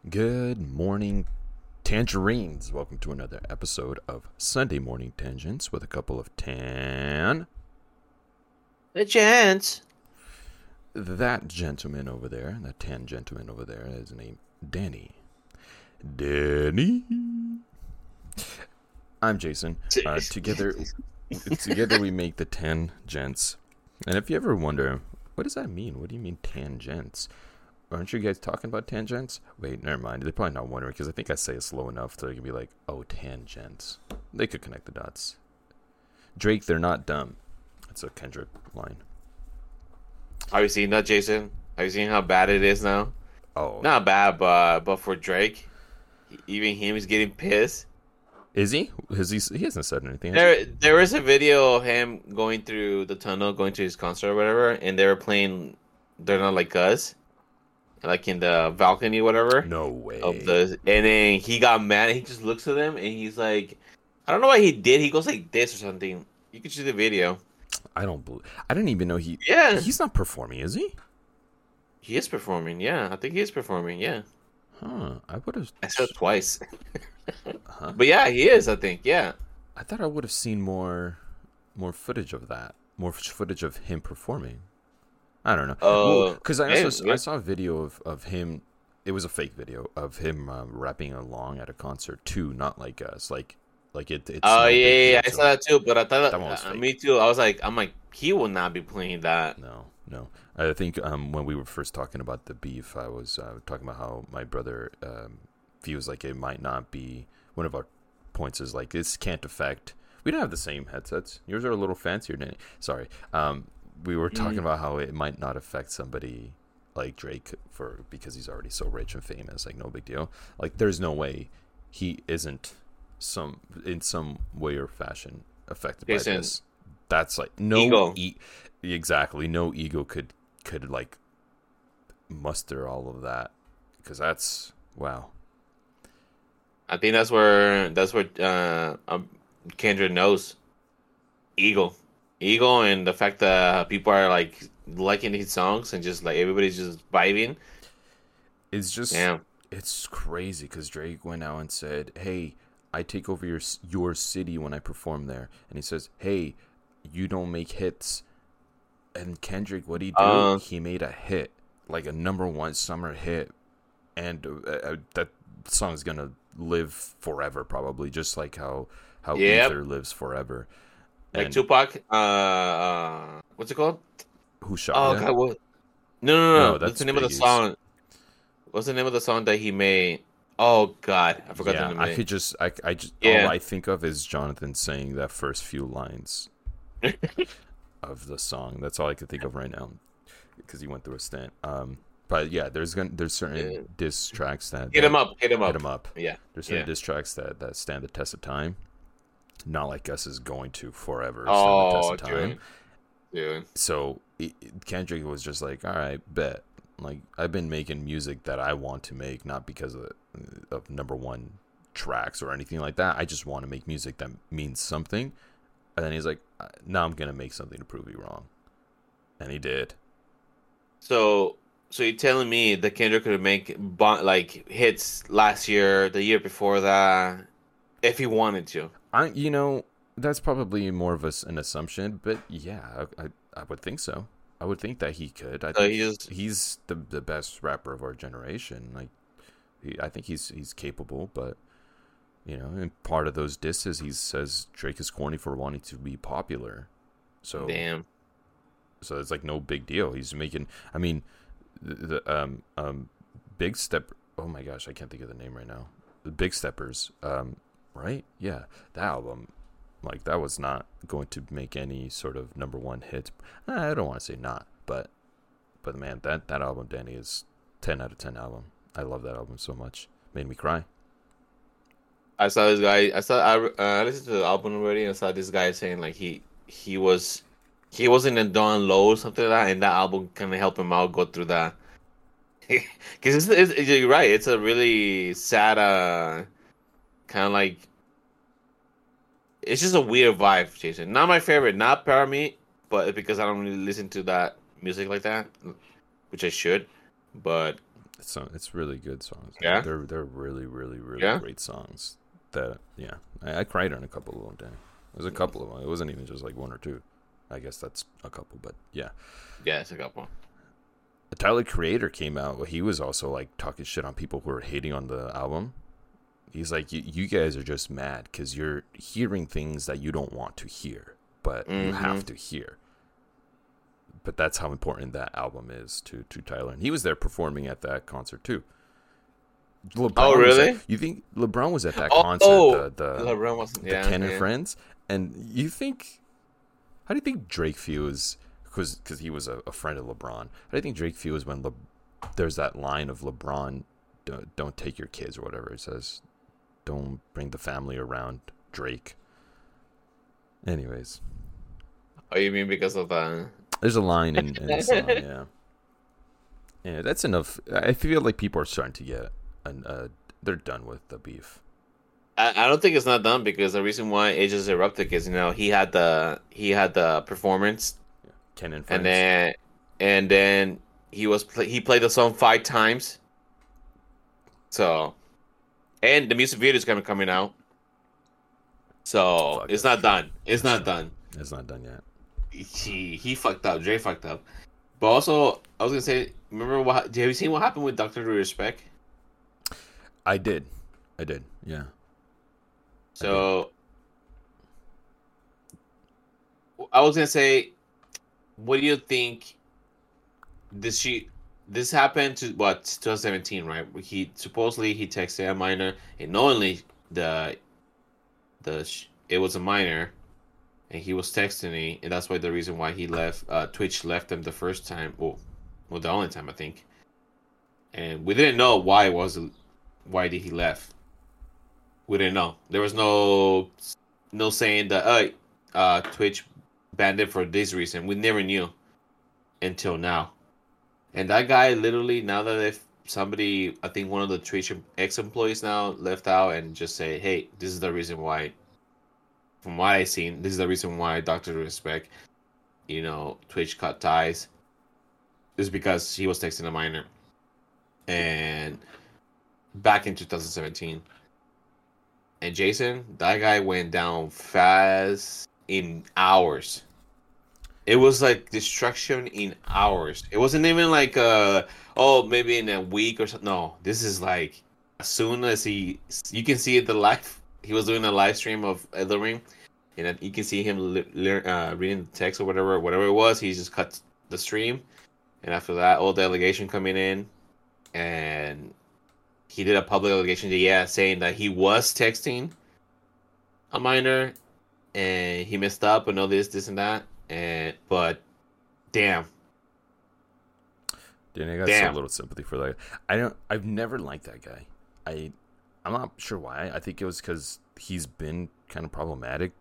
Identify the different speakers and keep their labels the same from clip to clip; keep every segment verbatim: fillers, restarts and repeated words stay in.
Speaker 1: Good morning, Tangerines. Welcome to another episode of Sunday Morning Tangents with a couple of tan.
Speaker 2: The chance.
Speaker 1: That gentleman over there, that tan gentleman over there, is named Danny. Danny. I'm Jason. Uh, together, together we make the tan gents. And if you ever wonder, what does that mean? What do you mean tangents? Aren't you guys talking about tangents? Wait, never mind. They're probably not wondering because I think I say it slow enough so they can be like, oh, tangents. They could connect the dots. Drake, they're not dumb. That's a Kendrick line.
Speaker 2: Have you seen that, Jason? Have you seen how bad it is now?
Speaker 1: Oh.
Speaker 2: Not bad, but but for Drake, even him is getting pissed.
Speaker 1: Is he? Has he? He hasn't said anything.
Speaker 2: There, there is a video of him going through the tunnel, going to his concert or whatever, and they were playing "They're Not Like Us," like in the balcony, or whatever.
Speaker 1: No way.
Speaker 2: Of the, and then he got mad. And he just looks at them and he's like, I don't know what he did. He goes like this or something. You can see the video.
Speaker 1: I don't believe. I didn't even know he.
Speaker 2: Yeah,
Speaker 1: he's not performing, is he?
Speaker 2: He is performing. Yeah, I think he is performing. Yeah.
Speaker 1: Huh. I would have.
Speaker 2: I said it twice.
Speaker 1: Huh?
Speaker 2: But yeah, he is. I think. Yeah.
Speaker 1: I thought I would have seen more, more footage of that. More footage of him performing. I don't know.
Speaker 2: Oh,
Speaker 1: Because I
Speaker 2: yeah,
Speaker 1: also
Speaker 2: yeah.
Speaker 1: I saw a video of, of him. It was a fake video of him um, rapping along at a concert too, not like us. Like like it. It's
Speaker 2: Oh
Speaker 1: no
Speaker 2: yeah,
Speaker 1: big
Speaker 2: yeah, yeah,
Speaker 1: deal
Speaker 2: I
Speaker 1: to
Speaker 2: saw
Speaker 1: him.
Speaker 2: that too. But I thought,
Speaker 1: That one was
Speaker 2: uh,
Speaker 1: fake.
Speaker 2: me too. I was like, I'm like, he will not be playing that.
Speaker 1: No, no. I think um, when we were first talking about the beef, I was uh, talking about how my brother um, feels like it might not be one of our points is like this can't affect. We don't have the same headsets. Yours are a little fancier than. Sorry. Um, we were talking
Speaker 2: Mhm.
Speaker 1: about how it might not affect somebody like Drake for because he's already so rich and famous. Like no big deal. Like there's no way he isn't some in some way or fashion affected
Speaker 2: Jason,
Speaker 1: by this. That's like no
Speaker 2: ego.
Speaker 1: E- exactly no ego could could like muster all of that because that's wow.
Speaker 2: I think that's where that's what uh, um, Kendra knows. Ego, ego, and the fact that people are like liking his songs and just like everybody's just vibing.
Speaker 1: It's just
Speaker 2: Damn.
Speaker 1: it's crazy because Drake went out and said, "Hey, I take over your your city when I perform there," and he says, "Hey, you don't make hits." And Kendrick, what he do?
Speaker 2: Uh,
Speaker 1: He made a hit, like a number one summer hit, and uh, uh, that song's gonna live forever, probably, just like how how
Speaker 2: Yep.
Speaker 1: Ether lives forever.
Speaker 2: Like
Speaker 1: And
Speaker 2: Tupac. Uh, uh, what's it called?
Speaker 1: who shot
Speaker 2: Oh
Speaker 1: ya?
Speaker 2: God, what? No, no, no.
Speaker 1: No,
Speaker 2: no. What's
Speaker 1: that's
Speaker 2: the name of the
Speaker 1: Biggie's.
Speaker 2: song? What's the name of the song that he made? Oh God, I forgot
Speaker 1: Yeah,
Speaker 2: the name.
Speaker 1: I could just, I, I just,
Speaker 2: Yeah.
Speaker 1: all I think of is Jonathan saying that first few lines of the song. That's all I could think of right now, because he went through a stint. Um, but yeah, there's gonna, there's certain
Speaker 2: Yeah.
Speaker 1: diss tracks that
Speaker 2: Hit
Speaker 1: that-
Speaker 2: him up. Hit him up.
Speaker 1: hit 'em up.
Speaker 2: Yeah.
Speaker 1: There's certain
Speaker 2: Yeah.
Speaker 1: diss tracks that that stand the test of time. Not like us is going to forever
Speaker 2: Oh,
Speaker 1: stand the test of time.
Speaker 2: dude. Dude.
Speaker 1: So it, it- Kendrick was just like, all right, bet. Like I've been making music that I want to make, not because of, of number one tracks or anything like that. I just want to make music that means something. And then he's like, "Uh, now I'm gonna make something to prove you wrong, and he did.
Speaker 2: So, so you're telling me that Kendrick could make bon- like hits last year, the year before that, if he wanted to?
Speaker 1: I, you know, that's probably more of a s an assumption, but yeah, I, I, I would think so. I would think that he could. I
Speaker 2: So
Speaker 1: think
Speaker 2: he just
Speaker 1: he's the the best rapper of our generation. Like, he, I think he's he's capable, but you know, and part of those disses, he says Drake is corny for wanting to be popular. So
Speaker 2: damn.
Speaker 1: so it's like no big deal. He's making. I mean, the, the um um Big Step. Oh my gosh, I can't think of the name right now. The Big Steppers. Um, right? Yeah, that album. Like that was not going to make any sort of number one hit. I don't want to say not, but but man, that that album, Danny, is ten out of ten album. I love that album so much. Made me cry.
Speaker 2: I saw this guy. I saw. I, uh, I listened to the album already. And I saw this guy saying like he he was he wasn't in Don Low or something like that, and that album kind of helped him out go through that. Because it's, it's, you're right. It's a really sad, uh, kind of like it's just a weird vibe, Jason. Not my favorite, not Paramount, but because I don't really listen to that music like that, which I should. But
Speaker 1: So it's really good songs.
Speaker 2: Yeah,
Speaker 1: they're they're really really really
Speaker 2: yeah,
Speaker 1: great songs. That yeah, I, I cried on a couple of them. Damn, there's a couple of them. It wasn't even just like one or two. I guess that's a couple, but yeah.
Speaker 2: yeah. It's a couple.
Speaker 1: Tyler Creator came out. He was also like talking shit on people who were hating on the album. He's like, you guys are just mad because you're hearing things that you don't want to hear, but mm-hmm. you have to hear. But that's how important that album is to, to Tyler. And he was there performing at that concert too. LeBron
Speaker 2: oh, really?
Speaker 1: At, you think LeBron was at that
Speaker 2: oh,
Speaker 1: concert?
Speaker 2: Oh,
Speaker 1: the, the,
Speaker 2: LeBron wasn't, yeah,
Speaker 1: the Ken and
Speaker 2: yeah.
Speaker 1: Friends? And you think, how do you think Drake feels? Because because he was a, a friend of LeBron. How do you think Drake feels when Le, there's that line of LeBron, don't, don't take your kids or whatever it says? Don't bring the family around Drake. Anyways.
Speaker 2: Oh, you mean because of that?
Speaker 1: There's a line in, in the song, yeah. Yeah, that's enough. I feel like people are starting to get, an, uh, they're done with the beef.
Speaker 2: I, I don't think it's not done because the reason why it just erupted is, you know, he had the he had the performance.
Speaker 1: Yeah. Ken and Friends.
Speaker 2: And then, and then he was he played the song five times. So... And the music video is gonna be coming out, so Fuck it's it. not done. It's not done.
Speaker 1: It's not done yet.
Speaker 2: He he fucked up. Dre fucked up. But also, I was gonna say, remember what? Have you seen what happened with Doctor Respect?
Speaker 1: I did, I did. Yeah.
Speaker 2: So I, I was gonna say, what do you think? Did she? This happened to what twenty seventeen, right? He supposedly he texted a minor, and knowingly the the it was a minor, and he was texting me, and that's why the reason why he left uh, Twitch left him the first time, well, well the only time I think, and we didn't know why it was why did he left. We didn't know. There was no no saying that uh, uh Twitch banned it for this reason. We never knew until now. And that guy literally, now that if somebody, I think one of the Twitch ex-employees now left out and just say, hey, this is the reason why, from what I seen, this is the reason why Doctor Respect, you know, Twitch cut ties, is because he was texting a minor. And back in two thousand seventeen. And Jason, that guy went down fast in hours. It was like destruction in hours. It wasn't even like, uh, oh, maybe in a week or something. No, this is like as soon as he, you can see it the live. He was doing a live stream of Elden Ring, and you can see him li- uh, reading the text or whatever, whatever it was. He just cut the stream, and after that, all the allegation coming in, and he did a public allegation, to, yeah, saying that he was texting a minor, and he messed up and all this, this, and that. And but, damn,
Speaker 1: dude, I got
Speaker 2: damn.
Speaker 1: so little sympathy for that. I don't. I've never liked that guy. I, I'm not sure why. I think it was because he's been kind of problematic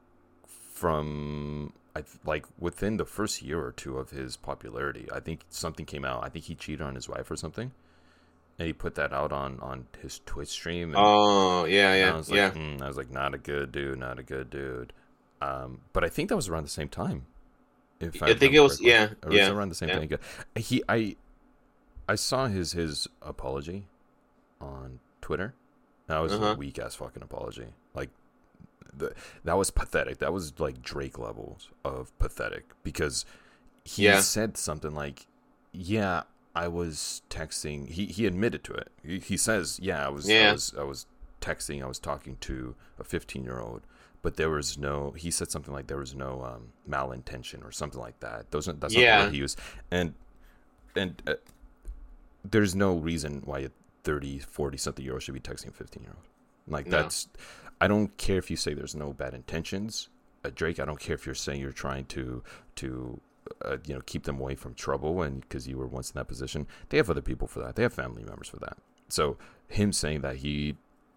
Speaker 1: from, I like within the first year or two of his popularity. I think something came out. I think he cheated on his wife or something, and he put that out on, on his Twitch stream. And,
Speaker 2: oh yeah, yeah,
Speaker 1: I was like,
Speaker 2: yeah.
Speaker 1: Mm, I was like, not a good dude, not a good dude. Um, but I think that was around the same time. If I,
Speaker 2: I think it was, correctly. yeah,
Speaker 1: or
Speaker 2: yeah,
Speaker 1: was around the same
Speaker 2: yeah.
Speaker 1: thing. He, I, I saw his his apology on Twitter. That was
Speaker 2: uh-huh.
Speaker 1: a weak ass fucking apology. Like, the, that was pathetic. That was like Drake levels of pathetic because he
Speaker 2: yeah.
Speaker 1: said something like, "Yeah, I was texting." He he admitted to it. He, he says, "Yeah, I was,
Speaker 2: yeah.
Speaker 1: I was, I was texting. I was talking to a fifteen year old." But there was no, he said something like there was no um, malintention or something like that. Those are, that's
Speaker 2: yeah.
Speaker 1: not the word he used. And, and uh, there's no reason why a thirty, forty something year old should be texting a fifteen year old. Like
Speaker 2: no.
Speaker 1: that's, I don't care if you say there's no bad intentions. Uh, Drake, I don't care if you're saying you're trying to, to uh, you know, keep them away from trouble and because you were once in that position. They have other people for that. They have family members for that. So him saying that he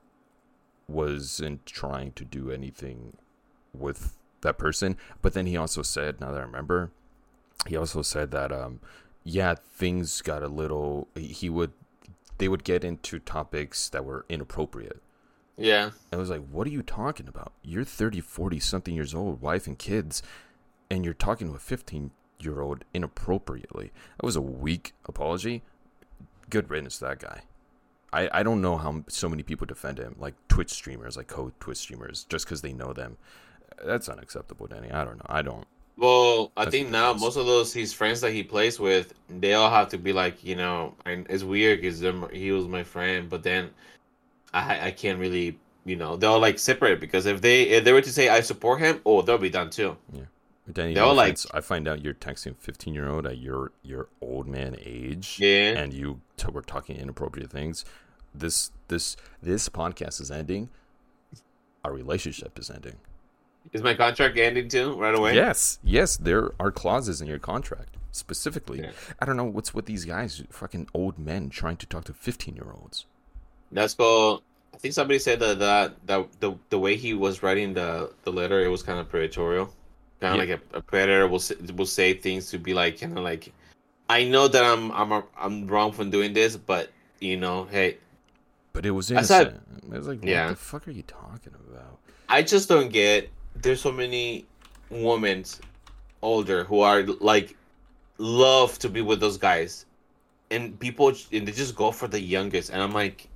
Speaker 1: wasn't trying to do anything with that person, but then he also said, now that I remember, he also said that um yeah, things got a little, he would they would get into topics that were inappropriate.
Speaker 2: Yeah.
Speaker 1: I was like, what are you talking about? You're thirty, forty something years old, wife and kids, and you're talking to a fifteen year old inappropriately. That was a weak apology. good riddance to that guy. I, I don't know how so many people defend him, like Twitch streamers, like code Twitch streamers, just because they know them. That's unacceptable, Danny. I don't know. I don't.
Speaker 2: Well, I
Speaker 1: That's
Speaker 2: think now
Speaker 1: ridiculous.
Speaker 2: most of those his friends that he plays with, they all have to be like, you know, and it's weird because he was my friend, but then I I can't really, you know, they'll like separate because if they if they were to say I support him, oh, they'll be done too.
Speaker 1: Yeah. Danny,
Speaker 2: They'll
Speaker 1: no
Speaker 2: like,
Speaker 1: offense. I find out you're texting fifteen year old at your your old man age,
Speaker 2: yeah,
Speaker 1: and you t- were talking inappropriate things. This this this podcast is ending. Our relationship is ending.
Speaker 2: is my contract ending too right away?
Speaker 1: Yes, yes, there are clauses in your contract specifically.
Speaker 2: Yeah.
Speaker 1: I don't know what's with these guys, fucking old men trying to talk to fifteen year olds.
Speaker 2: That's called. I think somebody said that that, that the the way he was writing the, the letter, it was kind of predatorial, kind of
Speaker 1: Yeah.
Speaker 2: like a, a predator will say, will say things to be like kind of like, I know that I'm I'm I'm wrong for doing this, but you know, hey,
Speaker 1: But it was
Speaker 2: I said,
Speaker 1: innocent. It was like,
Speaker 2: yeah.
Speaker 1: what the fuck are you talking about?
Speaker 2: I just don't get. There's so many women older who are like love to be with those guys, and people and they just go for the youngest, and I'm like,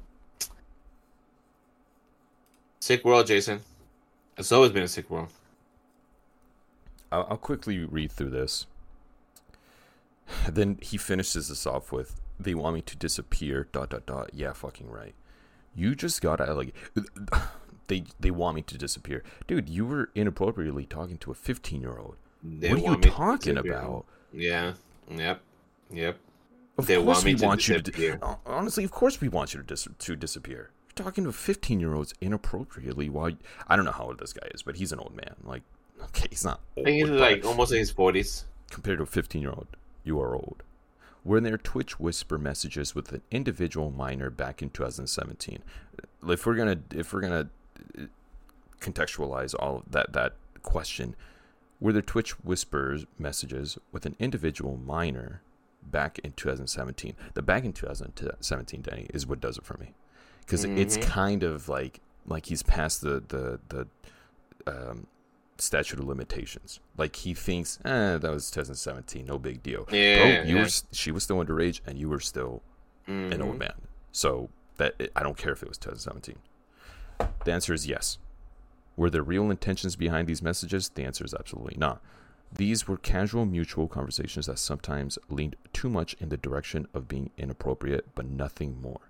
Speaker 2: sick world, Jason. It's always been a sick world.
Speaker 1: I'll, I'll quickly read through this. Then he finishes this off with, "They want me to disappear." Dot dot dot. Yeah, fucking right. You just gotta like. They they want me to disappear, dude. You were inappropriately talking to a fifteen year old.
Speaker 2: They
Speaker 1: What are you
Speaker 2: want me to
Speaker 1: talking
Speaker 2: disappear.
Speaker 1: about?
Speaker 2: Yeah. Yep. Yep.
Speaker 1: Of
Speaker 2: They
Speaker 1: course
Speaker 2: want me
Speaker 1: we
Speaker 2: to
Speaker 1: want you to.
Speaker 2: disappear.
Speaker 1: Di- honestly, of course we want you to dis- to disappear. You're talking to fifteen year olds inappropriately. While I don't know how old this guy is, but he's an old man. Like, okay, he's not
Speaker 2: I
Speaker 1: old.
Speaker 2: think he's
Speaker 1: but
Speaker 2: like almost in his forties.
Speaker 1: compared to a fifteen year old, you are old. Were there Twitch whisper messages with an individual minor back in two thousand seventeen? If we're gonna if we're gonna contextualize all of that that question, were there Twitch whispers messages with an individual minor back in two thousand seventeen? The back in two thousand seventeen, Danny, is what does it for me, because
Speaker 2: Mhm.
Speaker 1: it's kind of like like he's past the the the um, statute of limitations. Like he thinks, eh, that was two thousand seventeen, no big deal.
Speaker 2: Yeah.
Speaker 1: Bro, you
Speaker 2: yeah.
Speaker 1: were she was still underage, and you were still an
Speaker 2: Mhm.
Speaker 1: old man. So that I don't care if it was two thousand seventeen. The answer is yes. Were there real intentions behind these messages? The answer is absolutely not. These were casual mutual conversations that sometimes leaned too much in the direction of being inappropriate, but nothing more.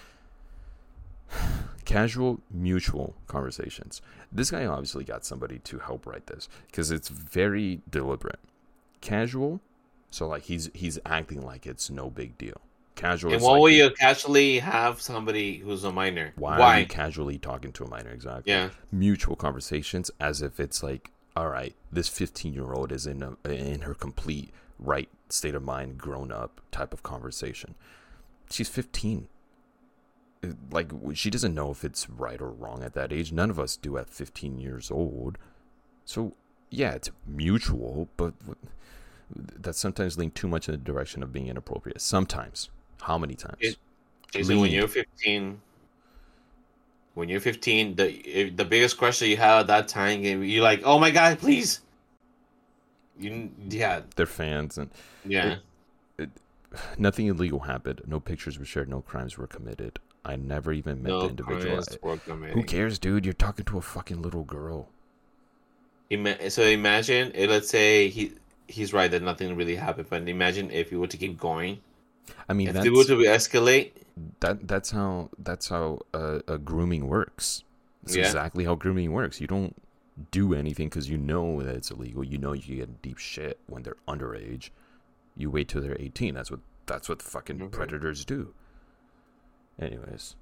Speaker 1: Casual mutual conversations. This guy obviously got somebody to help write this because it's very deliberate. Casual, so like he's he's acting like it's no big deal. Casual.
Speaker 2: And
Speaker 1: is
Speaker 2: why
Speaker 1: like
Speaker 2: will
Speaker 1: the-
Speaker 2: you casually have somebody who's a minor?
Speaker 1: Why,
Speaker 2: Why?
Speaker 1: are you casually talking to a minor? Exactly.
Speaker 2: Yeah.
Speaker 1: Mutual conversations, as if it's like, all right, this fifteen year old is in a, in her complete right state of mind, grown up type of conversation. She's fifteen. Like, she doesn't know if it's right or wrong at that age. None of us do at fifteen years old. So yeah, it's mutual, but that sometimes lean too much in the direction of being inappropriate. Sometimes. How many times?
Speaker 2: It- Jason, when
Speaker 1: Lean.
Speaker 2: you're fifteen, when you're fifteen, the if the biggest question you have at that time, you're like, "Oh my God, please!" You, yeah,
Speaker 1: They're fans, and
Speaker 2: yeah.
Speaker 1: nothing illegal happened. No pictures were shared. No crimes were committed. I never even met
Speaker 2: No
Speaker 1: the individual.
Speaker 2: crimes were committed.
Speaker 1: Who cares, dude? You're talking to a fucking little girl.
Speaker 2: Ima- so imagine, eh, let's say he he's right that nothing really happened, but imagine if you were to keep going,
Speaker 1: I mean,
Speaker 2: if
Speaker 1: that's
Speaker 2: they were to escalate.
Speaker 1: that that's how that's how uh, a grooming works. That's
Speaker 2: Yeah.
Speaker 1: exactly how grooming works. You don't do anything because you know that it's illegal. You know you can get deep shit when they're underage. You wait till they're eighteen. That's what that's what fucking
Speaker 2: Mhm.
Speaker 1: predators do. Anyways,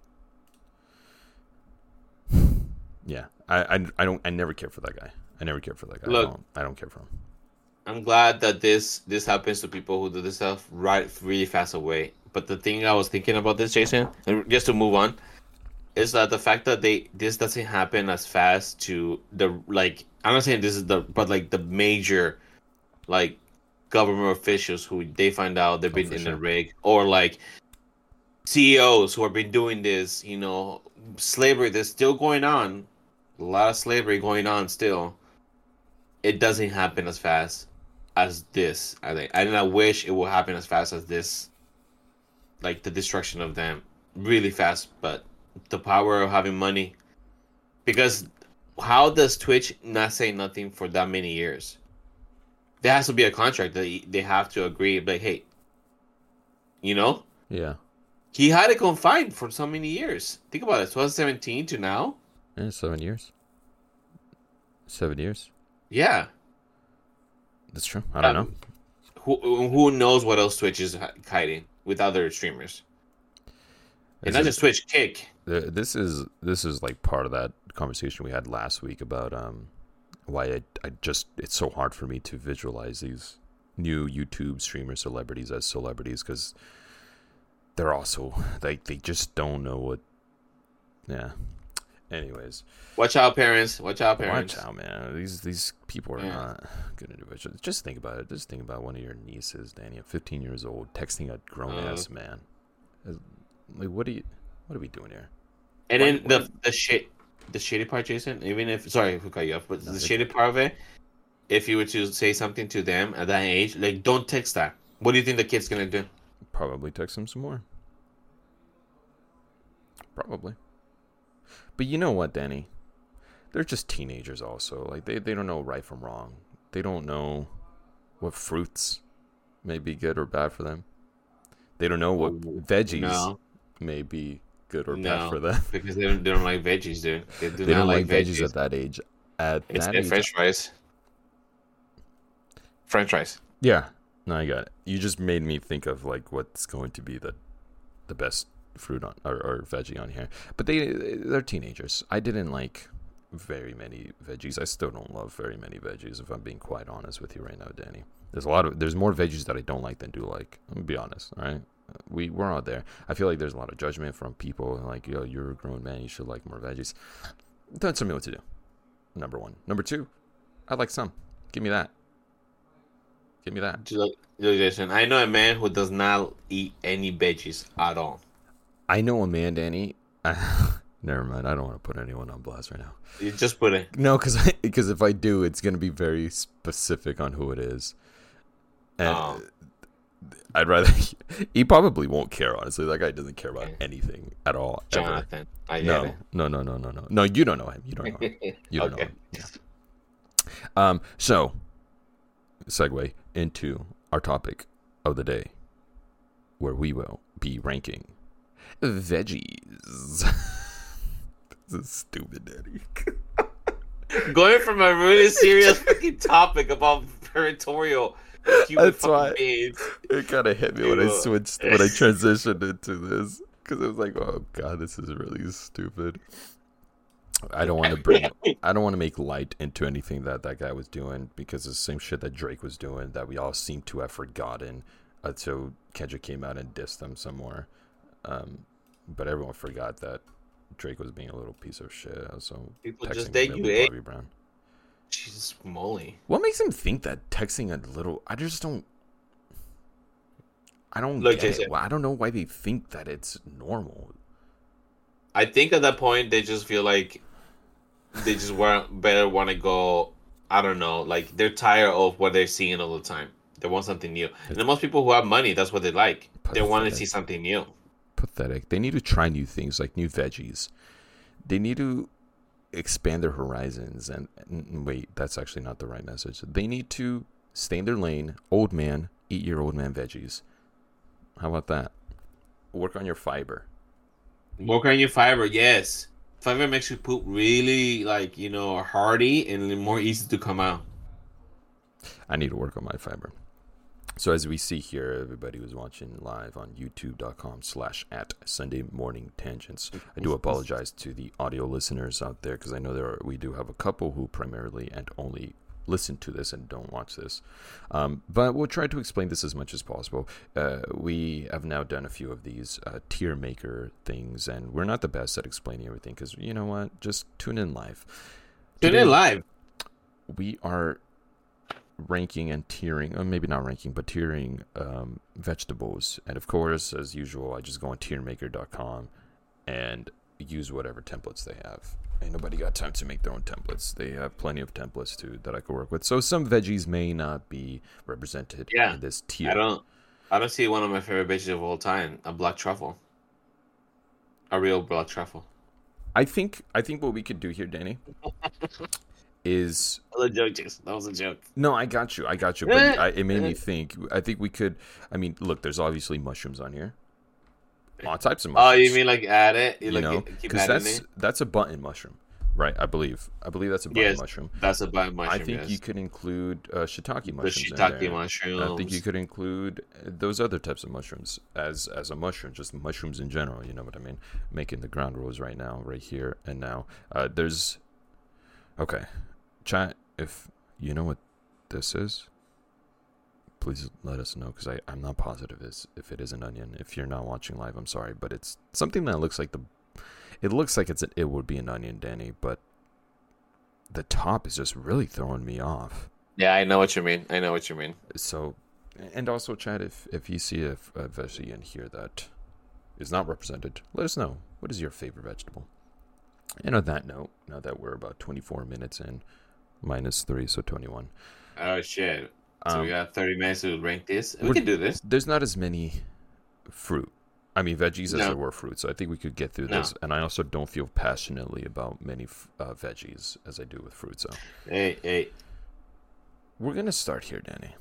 Speaker 1: yeah, I, I I don't I never care for that guy. I never care for that guy.
Speaker 2: Look.
Speaker 1: I don't, I don't care for him.
Speaker 2: I'm glad that this this happens to people who do this stuff right really fast away. But the thing I was thinking about this, Jason, and just to move on, is that the fact that they this doesn't happen as fast to the like I'm not saying this is the but like the major like government officials who they find out they've
Speaker 1: Oh,
Speaker 2: been
Speaker 1: for
Speaker 2: in
Speaker 1: sure.
Speaker 2: a rig, or like C E Os who have been doing this, you know, slavery that's still going on, a lot of slavery going on still. It doesn't happen as fast as this. I think, and I wish it would happen as fast as this. like the destruction of them really fast. But the power of having money, because how does Twitch not say nothing for that many years? There has to be a contract that they have to agree. Like, hey, you know,
Speaker 1: Yeah.
Speaker 2: he had it confined for so many years. Think about it, twenty seventeen to now.
Speaker 1: Yeah, seven years. Seven years.
Speaker 2: Yeah,
Speaker 1: That's true. I don't
Speaker 2: um,
Speaker 1: know.
Speaker 2: Who who knows what else Twitch is hiding with other streamers, and
Speaker 1: This
Speaker 2: not
Speaker 1: is,
Speaker 2: just Twitch, Kick.
Speaker 1: this is this is like part of that conversation we had last week about um why I I just it's so hard for me to visualize these new YouTube streamer celebrities as celebrities because they're also like they just don't know what. Yeah. Anyways,
Speaker 2: Watch out, parents! Watch out, parents!
Speaker 1: watch out, man. These these people are
Speaker 2: Yeah.
Speaker 1: not good individuals. Just think about it. Just think about one of your nieces, Danny, at fifteen years old, texting a grown ass
Speaker 2: Uh.
Speaker 1: man. Like, what are you? What are we doing here?
Speaker 2: And
Speaker 1: Why-
Speaker 2: then
Speaker 1: why-
Speaker 2: the the shit, the shitty part, Jason. Even if sorry if we cut you off, but
Speaker 1: No,
Speaker 2: the
Speaker 1: it's
Speaker 2: shitty part of it, if you were to say something to them at that age, like don't text that. What do you think the kid's gonna do?
Speaker 1: Probably text him some more. Probably. But you know what, Danny? They're just teenagers also. Like they, they don't know right from wrong. They don't know what fruits may be good or bad for them. They don't know what veggies
Speaker 2: No,
Speaker 1: may be good or
Speaker 2: No.
Speaker 1: bad for them.
Speaker 2: because they don't, they don't like veggies, dude. They do
Speaker 1: They
Speaker 2: not
Speaker 1: don't like
Speaker 2: like
Speaker 1: veggies at that age. At
Speaker 2: It's
Speaker 1: that
Speaker 2: the
Speaker 1: age,
Speaker 2: French fries. French fries.
Speaker 1: yeah. No, I got it. You just made me think of like what's going to be the the best fruit on or, or veggie on here. But they they're teenagers. I didn't like very many veggies. I still don't love very many veggies if I'm being quite honest with you right now, Danny. There's a lot of there's more veggies that I don't like than do like. Let me be honest, all right? We we're out there. I feel like there's a lot of judgment from people like, yo, you're a grown man, you should like more veggies. Don't tell me what to do. Number one. Number two, I like some. Give me that. Give me that.
Speaker 2: Look, look, Jason, I know a man who does not eat any veggies at all.
Speaker 1: I know a man, Danny. Never mind. I don't want to put anyone on blast right now.
Speaker 2: You just put it.
Speaker 1: No, because because if I do, it's going to be very specific on who it is. And
Speaker 2: Oh.
Speaker 1: I'd rather... He probably won't care, honestly. That guy doesn't care about
Speaker 2: Okay.
Speaker 1: anything at all, ever.
Speaker 2: Jonathan. I get
Speaker 1: No,
Speaker 2: it.
Speaker 1: no, no, no, no, no. No, you don't know him. You don't know him. You don't
Speaker 2: okay.
Speaker 1: know him. Yeah. Um, so, segue into our topic of the day, where we will be ranking veggies. This is stupid, Daddy.
Speaker 2: Going from a really serious fucking topic about territorial human
Speaker 1: That's
Speaker 2: fucking
Speaker 1: why-
Speaker 2: beings.
Speaker 1: It kind of hit me when I
Speaker 2: Ew.
Speaker 1: switched, when I transitioned into this, because it was like, oh god, this is really stupid. I don't want to bring, I don't want to make light into anything that that guy was doing, because it's the same shit that Drake was doing that we all seem to have forgotten until Kendrick came out and dissed them some more. Um, but everyone forgot that Drake was being a little piece of shit. So
Speaker 2: People
Speaker 1: texting
Speaker 2: just date you,
Speaker 1: Millie
Speaker 2: eh?
Speaker 1: Bobby Brown.
Speaker 2: Jesus moly.
Speaker 1: What makes him think that texting a little? I just don't. I don't
Speaker 2: Look,
Speaker 1: get it.
Speaker 2: Jason.
Speaker 1: Well, I don't know why they think that it's normal.
Speaker 2: I think at that point they just feel like they just want better want to go. I don't know, like they're tired of what they're seeing all the time. They want something new, and the most people who have money, that's what they like. They want to
Speaker 1: Pathetic.
Speaker 2: see something new.
Speaker 1: Pathetic. They need to try new things like new veggies. They need to expand their horizons. And, and wait, that's actually not the right message. They need to stay in their lane. Old man, eat your old man veggies. How about that? Work on your fiber.
Speaker 2: Work on your fiber, yes. Fiber makes your poop really like you know hearty and more easy to come out.
Speaker 1: I need to work on my fiber. So as we see here, everybody was watching live on youtube.com slash at Sunday Morning Tangents. I do apologize to the audio listeners out there because I know there are, we do have a couple who primarily and only listen to this and don't watch this. Um, but we'll try to explain this as much as possible. Uh, we have now done a few of these uh, tier maker things, and we're not the best at explaining everything because, you know what, just tune in live.
Speaker 2: Tune
Speaker 1: Today,
Speaker 2: in live.
Speaker 1: We are ranking and tiering, or maybe not ranking, but tiering um, vegetables. And of course, as usual, I just go on tier maker dot com and use whatever templates they have. Ain't nobody got time to make their own templates. They have plenty of templates too that I could work with. So some veggies may not be represented
Speaker 2: Yeah,
Speaker 1: in this tier.
Speaker 2: I don't. I don't see one of my favorite veggies of all time, a black truffle. A real black truffle.
Speaker 1: I think I think what we could do here, Danny, is
Speaker 2: That was a joke, Jason. That was a joke.
Speaker 1: no, I got you, I got you, but I, it made me think. I think we could. I mean, look, there's obviously mushrooms on here, all types of
Speaker 2: Oh,
Speaker 1: mushrooms.
Speaker 2: you mean like add it? You,
Speaker 1: you
Speaker 2: like
Speaker 1: know,
Speaker 2: keep
Speaker 1: because
Speaker 2: adding
Speaker 1: that's
Speaker 2: it?
Speaker 1: that's a button mushroom, right? I believe. I believe that's a button
Speaker 2: Yes,
Speaker 1: mushroom.
Speaker 2: that's a button mushroom.
Speaker 1: I think
Speaker 2: yes.
Speaker 1: you could include uh, shiitake
Speaker 2: The
Speaker 1: mushrooms in
Speaker 2: shiitake
Speaker 1: there.
Speaker 2: mushrooms.
Speaker 1: I think you could include those other types of mushrooms as as a mushroom, just mushrooms in general. You know what I mean? Making the ground rules right now, right here and now. Uh, there's okay, chat. If you know what this is, please let us know because I I'm not positive is if it is an onion. If you're not watching live, I'm sorry, but it's something that looks like the. It looks like it's a, it would be an onion, Danny, but the top is just really throwing me off.
Speaker 2: Yeah, I know what you mean. I know what you mean.
Speaker 1: So, and also, Chad, if if you see a, a veggie in here that is not represented, let us know. What is your favorite vegetable? And on that note, now that we're about twenty-four minutes in, minus three, so twenty-one.
Speaker 2: Oh shit! So
Speaker 1: Um,
Speaker 2: we got thirty minutes to rank this. We
Speaker 1: we're-
Speaker 2: can do this.
Speaker 1: There's not as many fruit. I mean, veggies as
Speaker 2: No.
Speaker 1: there were fruit, so I think we could get through
Speaker 2: No.
Speaker 1: this. And I also don't feel passionately about many f- uh, veggies as I do with fruit. So
Speaker 2: Hey, hey.
Speaker 1: we're gonna start here, Danny.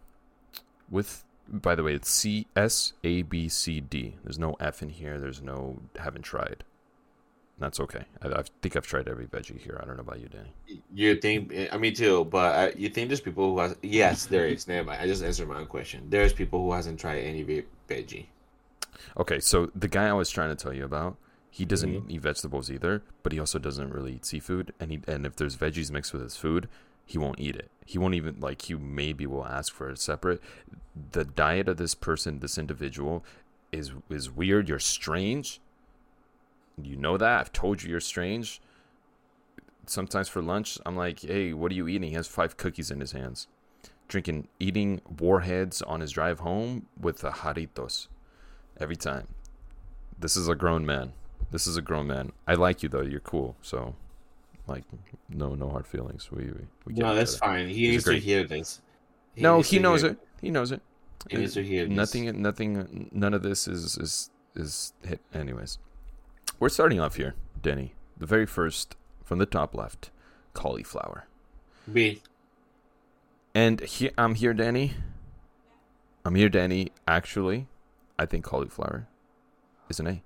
Speaker 1: With, by the way, it's C S A B C D. There's no F in here. There's no haven't tried. That's okay. I, I think I've tried every veggie here. I don't know about you, Danny.
Speaker 2: You think? I mean, too. But I, you think there's people who has? Yes, there is. Never mind. I just answered my own question. There's people who hasn't tried any ve- veggie.
Speaker 1: Okay, so the guy I was trying to tell you about, he doesn't
Speaker 2: Mhm.
Speaker 1: eat vegetables either, but he also doesn't really eat seafood. And he and if there's veggies mixed with his food, he won't eat it. He won't even like. He maybe will ask for it separate. The diet of this person, this individual, is is weird. You're strange. You know that. I've told you you're strange. Sometimes for lunch, I'm like, hey, what are you eating? He has five cookies in his hands. Drinking, eating warheads on his drive home with the Jarritos. Every time. This is a grown man. This is a grown man. I like you, though. You're cool. So, like, no no hard feelings. We, we, we get
Speaker 2: No,
Speaker 1: each
Speaker 2: that's
Speaker 1: other.
Speaker 2: fine. He
Speaker 1: He's
Speaker 2: needs to
Speaker 1: great.
Speaker 2: hear this.
Speaker 1: No,
Speaker 2: needs
Speaker 1: he
Speaker 2: to
Speaker 1: knows
Speaker 2: hear-
Speaker 1: it. He knows it.
Speaker 2: He needs to hear this.
Speaker 1: Nothing, nothing, none of this is, is, is hit. Anyways. We're starting off here, Denny. The very first, from the top left, cauliflower.
Speaker 2: B.
Speaker 1: And he, I'm here, Danny. I'm here, Danny. Actually, I think cauliflower is an A.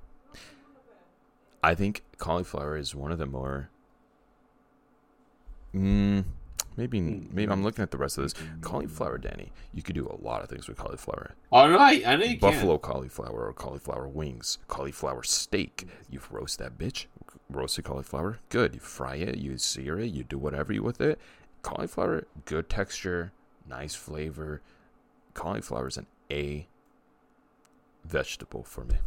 Speaker 1: I think cauliflower is one of the more. Mm, maybe, maybe I'm looking at the rest of this. Cauliflower, Danny. You could do a lot of things with cauliflower.
Speaker 2: All right, I know you
Speaker 1: Buffalo cauliflower or cauliflower wings, cauliflower steak. You roast that bitch. Roasted cauliflower, good. You fry it, you sear it, you do whatever you with it. Cauliflower, good texture, nice flavor. Cauliflower is an A vegetable for me.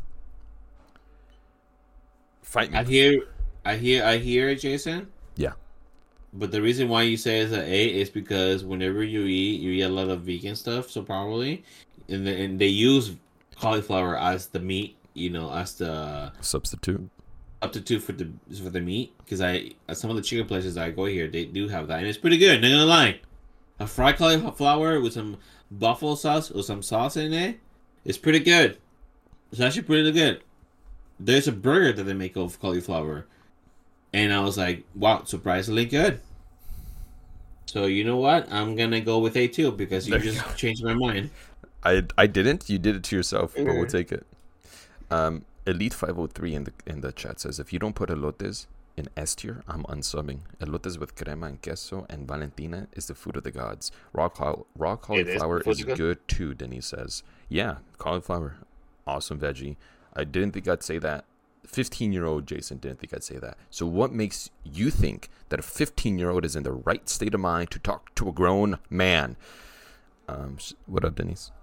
Speaker 1: Fight
Speaker 2: can. I
Speaker 1: me.
Speaker 2: hear, I hear, I hear it, Jason.
Speaker 1: Yeah.
Speaker 2: But the reason why you say it's an A is because whenever you eat, you eat a lot of vegan stuff, so probably, and, the, and they use cauliflower as the meat, you know, as the
Speaker 1: Substitute.
Speaker 2: substitute for the for the meat. Because I, at some of the chicken places I go here, they do have that, and it's pretty good. Not gonna lie, a fried cauliflower with some buffalo sauce or some sauce in it, it's pretty good. It's actually pretty good. There's a burger that they make of cauliflower. And I was like, wow, surprisingly good. So you know what? I'm going to go with A two because you
Speaker 1: There you
Speaker 2: just
Speaker 1: go.
Speaker 2: changed my mind.
Speaker 1: I, I didn't. You did it to yourself, but we'll
Speaker 2: Mhm.
Speaker 1: take it. Um, Elite five oh three in the in the chat says, if you don't put elotes in S tier, I'm unsubbing. Elotes with crema and queso and Valentina is the food of the gods. Raw caul- raw
Speaker 2: It is the
Speaker 1: cauliflower
Speaker 2: food
Speaker 1: is
Speaker 2: of the
Speaker 1: good too, Denise says. Yeah, cauliflower, awesome veggie. I didn't think I'd say that. fifteen-year-old Jason didn't think I'd say that. So what makes you think that a fifteen-year-old is in the right state of mind to talk to a grown man? Um, sh- what up, Denise?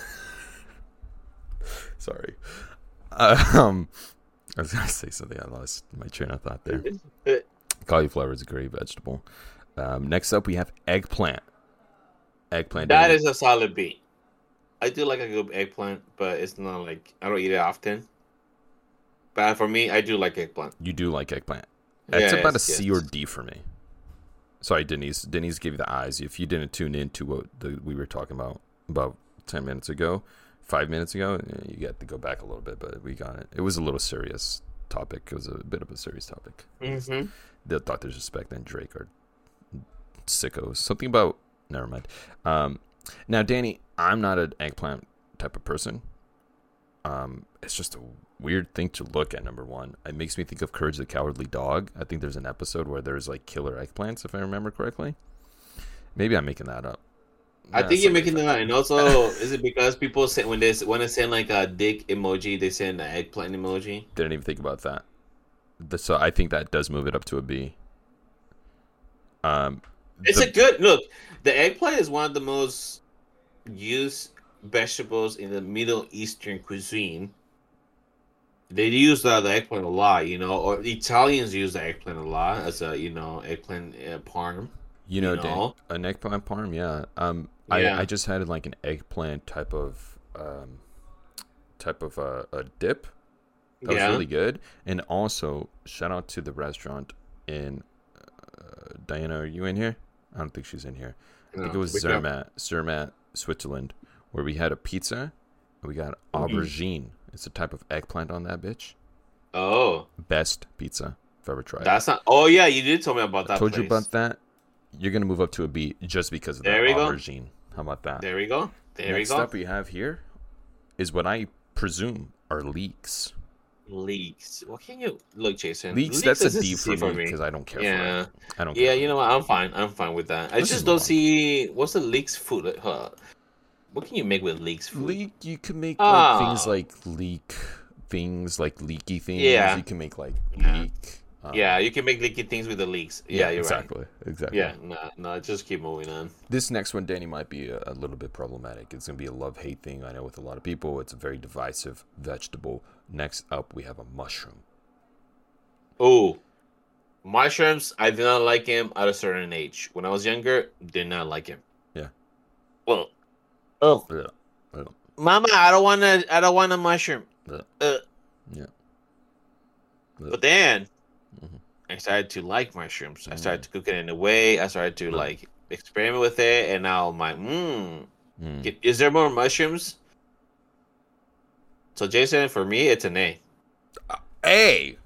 Speaker 1: Sorry. Uh, um, I was gonna say something. I lost my train of thought there. Cauliflower is a great vegetable. Um, next up, we have eggplant. Eggplant.
Speaker 2: That
Speaker 1: Danny.
Speaker 2: is a solid B. I do like a good eggplant, but it's not like I don't eat it often. But for me, I do like eggplant.
Speaker 1: You do like eggplant. It's
Speaker 2: Yes,
Speaker 1: about a C
Speaker 2: yes.
Speaker 1: or D for me. Sorry, Denise. Denise gave you the eyes. If you didn't tune in to what the, we were talking about about ten minutes ago, five minutes ago. You get to go back a little bit, but we got it. It was a little serious topic. It was a bit of a serious topic.
Speaker 2: Mm-hmm.
Speaker 1: The Doctor Disrespect and Drake are sickos. Something about never mind. Um, now, Danny, I'm not an eggplant type of person. Um, it's just a weird thing to look at. Number one, it makes me think of Courage the Cowardly Dog. I think there's an episode where there's like killer eggplants, if I remember correctly. Maybe I'm making that up.
Speaker 2: I
Speaker 1: Nah,
Speaker 2: think you're
Speaker 1: something
Speaker 2: making
Speaker 1: like
Speaker 2: that. And also, is it because people say when they want to send like a dick emoji, they send an eggplant emoji?
Speaker 1: Didn't even think about that. The, so I think that does move it up to a B. Um,
Speaker 2: It's
Speaker 1: the,
Speaker 2: a good look. The eggplant is one of the most used vegetables in the Middle Eastern cuisine. They use uh, the eggplant a lot, you know, or Italians use the eggplant a lot as a, you know, eggplant uh, parm.
Speaker 1: you know,
Speaker 2: you know?
Speaker 1: Dan, an eggplant parm, yeah. Um,
Speaker 2: Yeah.
Speaker 1: I I just had like an eggplant type of um, type of uh, a dip. That
Speaker 2: Yeah.
Speaker 1: was really good. And also, shout out to the restaurant in uh, Diana. Are you in here? I don't think she's in here. I think
Speaker 2: No,
Speaker 1: it was
Speaker 2: we can-
Speaker 1: Zermatt, Zermatt, Switzerland, where we had a pizza. We got aubergine. It's a type of eggplant on that bitch.
Speaker 2: Oh,
Speaker 1: Best pizza I've ever tried.
Speaker 2: that's not. Oh yeah, you did tell me about that.
Speaker 1: I told you
Speaker 2: place.
Speaker 1: about that. You're gonna move up to a B just because of
Speaker 2: There
Speaker 1: that
Speaker 2: we go.
Speaker 1: aubergine. How about that?
Speaker 2: There we go. There
Speaker 1: Next
Speaker 2: we go.
Speaker 1: up we have here is what I presume are leeks.
Speaker 2: Leaks. What can you look, Jason?
Speaker 1: Leeks, that's a
Speaker 2: is
Speaker 1: D
Speaker 2: C
Speaker 1: for me because I don't care
Speaker 2: Yeah.
Speaker 1: for it. I don't.
Speaker 2: Yeah,
Speaker 1: care
Speaker 2: you
Speaker 1: for
Speaker 2: know what? I'm fine. I'm fine with that. I
Speaker 1: Let's
Speaker 2: just
Speaker 1: just
Speaker 2: don't
Speaker 1: move on.
Speaker 2: see what's the leeks food. Like, huh? What can you make with leeks
Speaker 1: it.
Speaker 2: food?
Speaker 1: Leek. You can make
Speaker 2: Ah.
Speaker 1: like things like leek things like leaky things.
Speaker 2: Yeah.
Speaker 1: You can make like
Speaker 2: Yeah.
Speaker 1: leek. Um,
Speaker 2: Yeah, you can make leaky things with the leeks. Yeah, you're
Speaker 1: exactly.
Speaker 2: right.
Speaker 1: Exactly.
Speaker 2: Yeah, no, no, just keep moving on.
Speaker 1: This next one, Danny, might be a, a little bit problematic. It's going to be a love-hate thing, I know, with a lot of people. It's a very divisive vegetable. Next up, we have a mushroom.
Speaker 2: Oh, mushrooms. I did not like him at a certain age. When I was younger, did not like him.
Speaker 1: Yeah.
Speaker 2: Well, oh,
Speaker 1: Yeah. Yeah.
Speaker 2: Mama, I don't want to. I don't want a mushroom.
Speaker 1: Yeah.
Speaker 2: Uh,
Speaker 1: Yeah.
Speaker 2: But then
Speaker 1: Mhm.
Speaker 2: I started to like mushrooms. I
Speaker 1: Mm.
Speaker 2: started to cook it in a way. I started to
Speaker 1: Mm.
Speaker 2: like experiment with it, and now I'm like, hmm,
Speaker 1: Mm.
Speaker 2: is there more mushrooms? So Jason, for me, it's an A.
Speaker 1: Hey!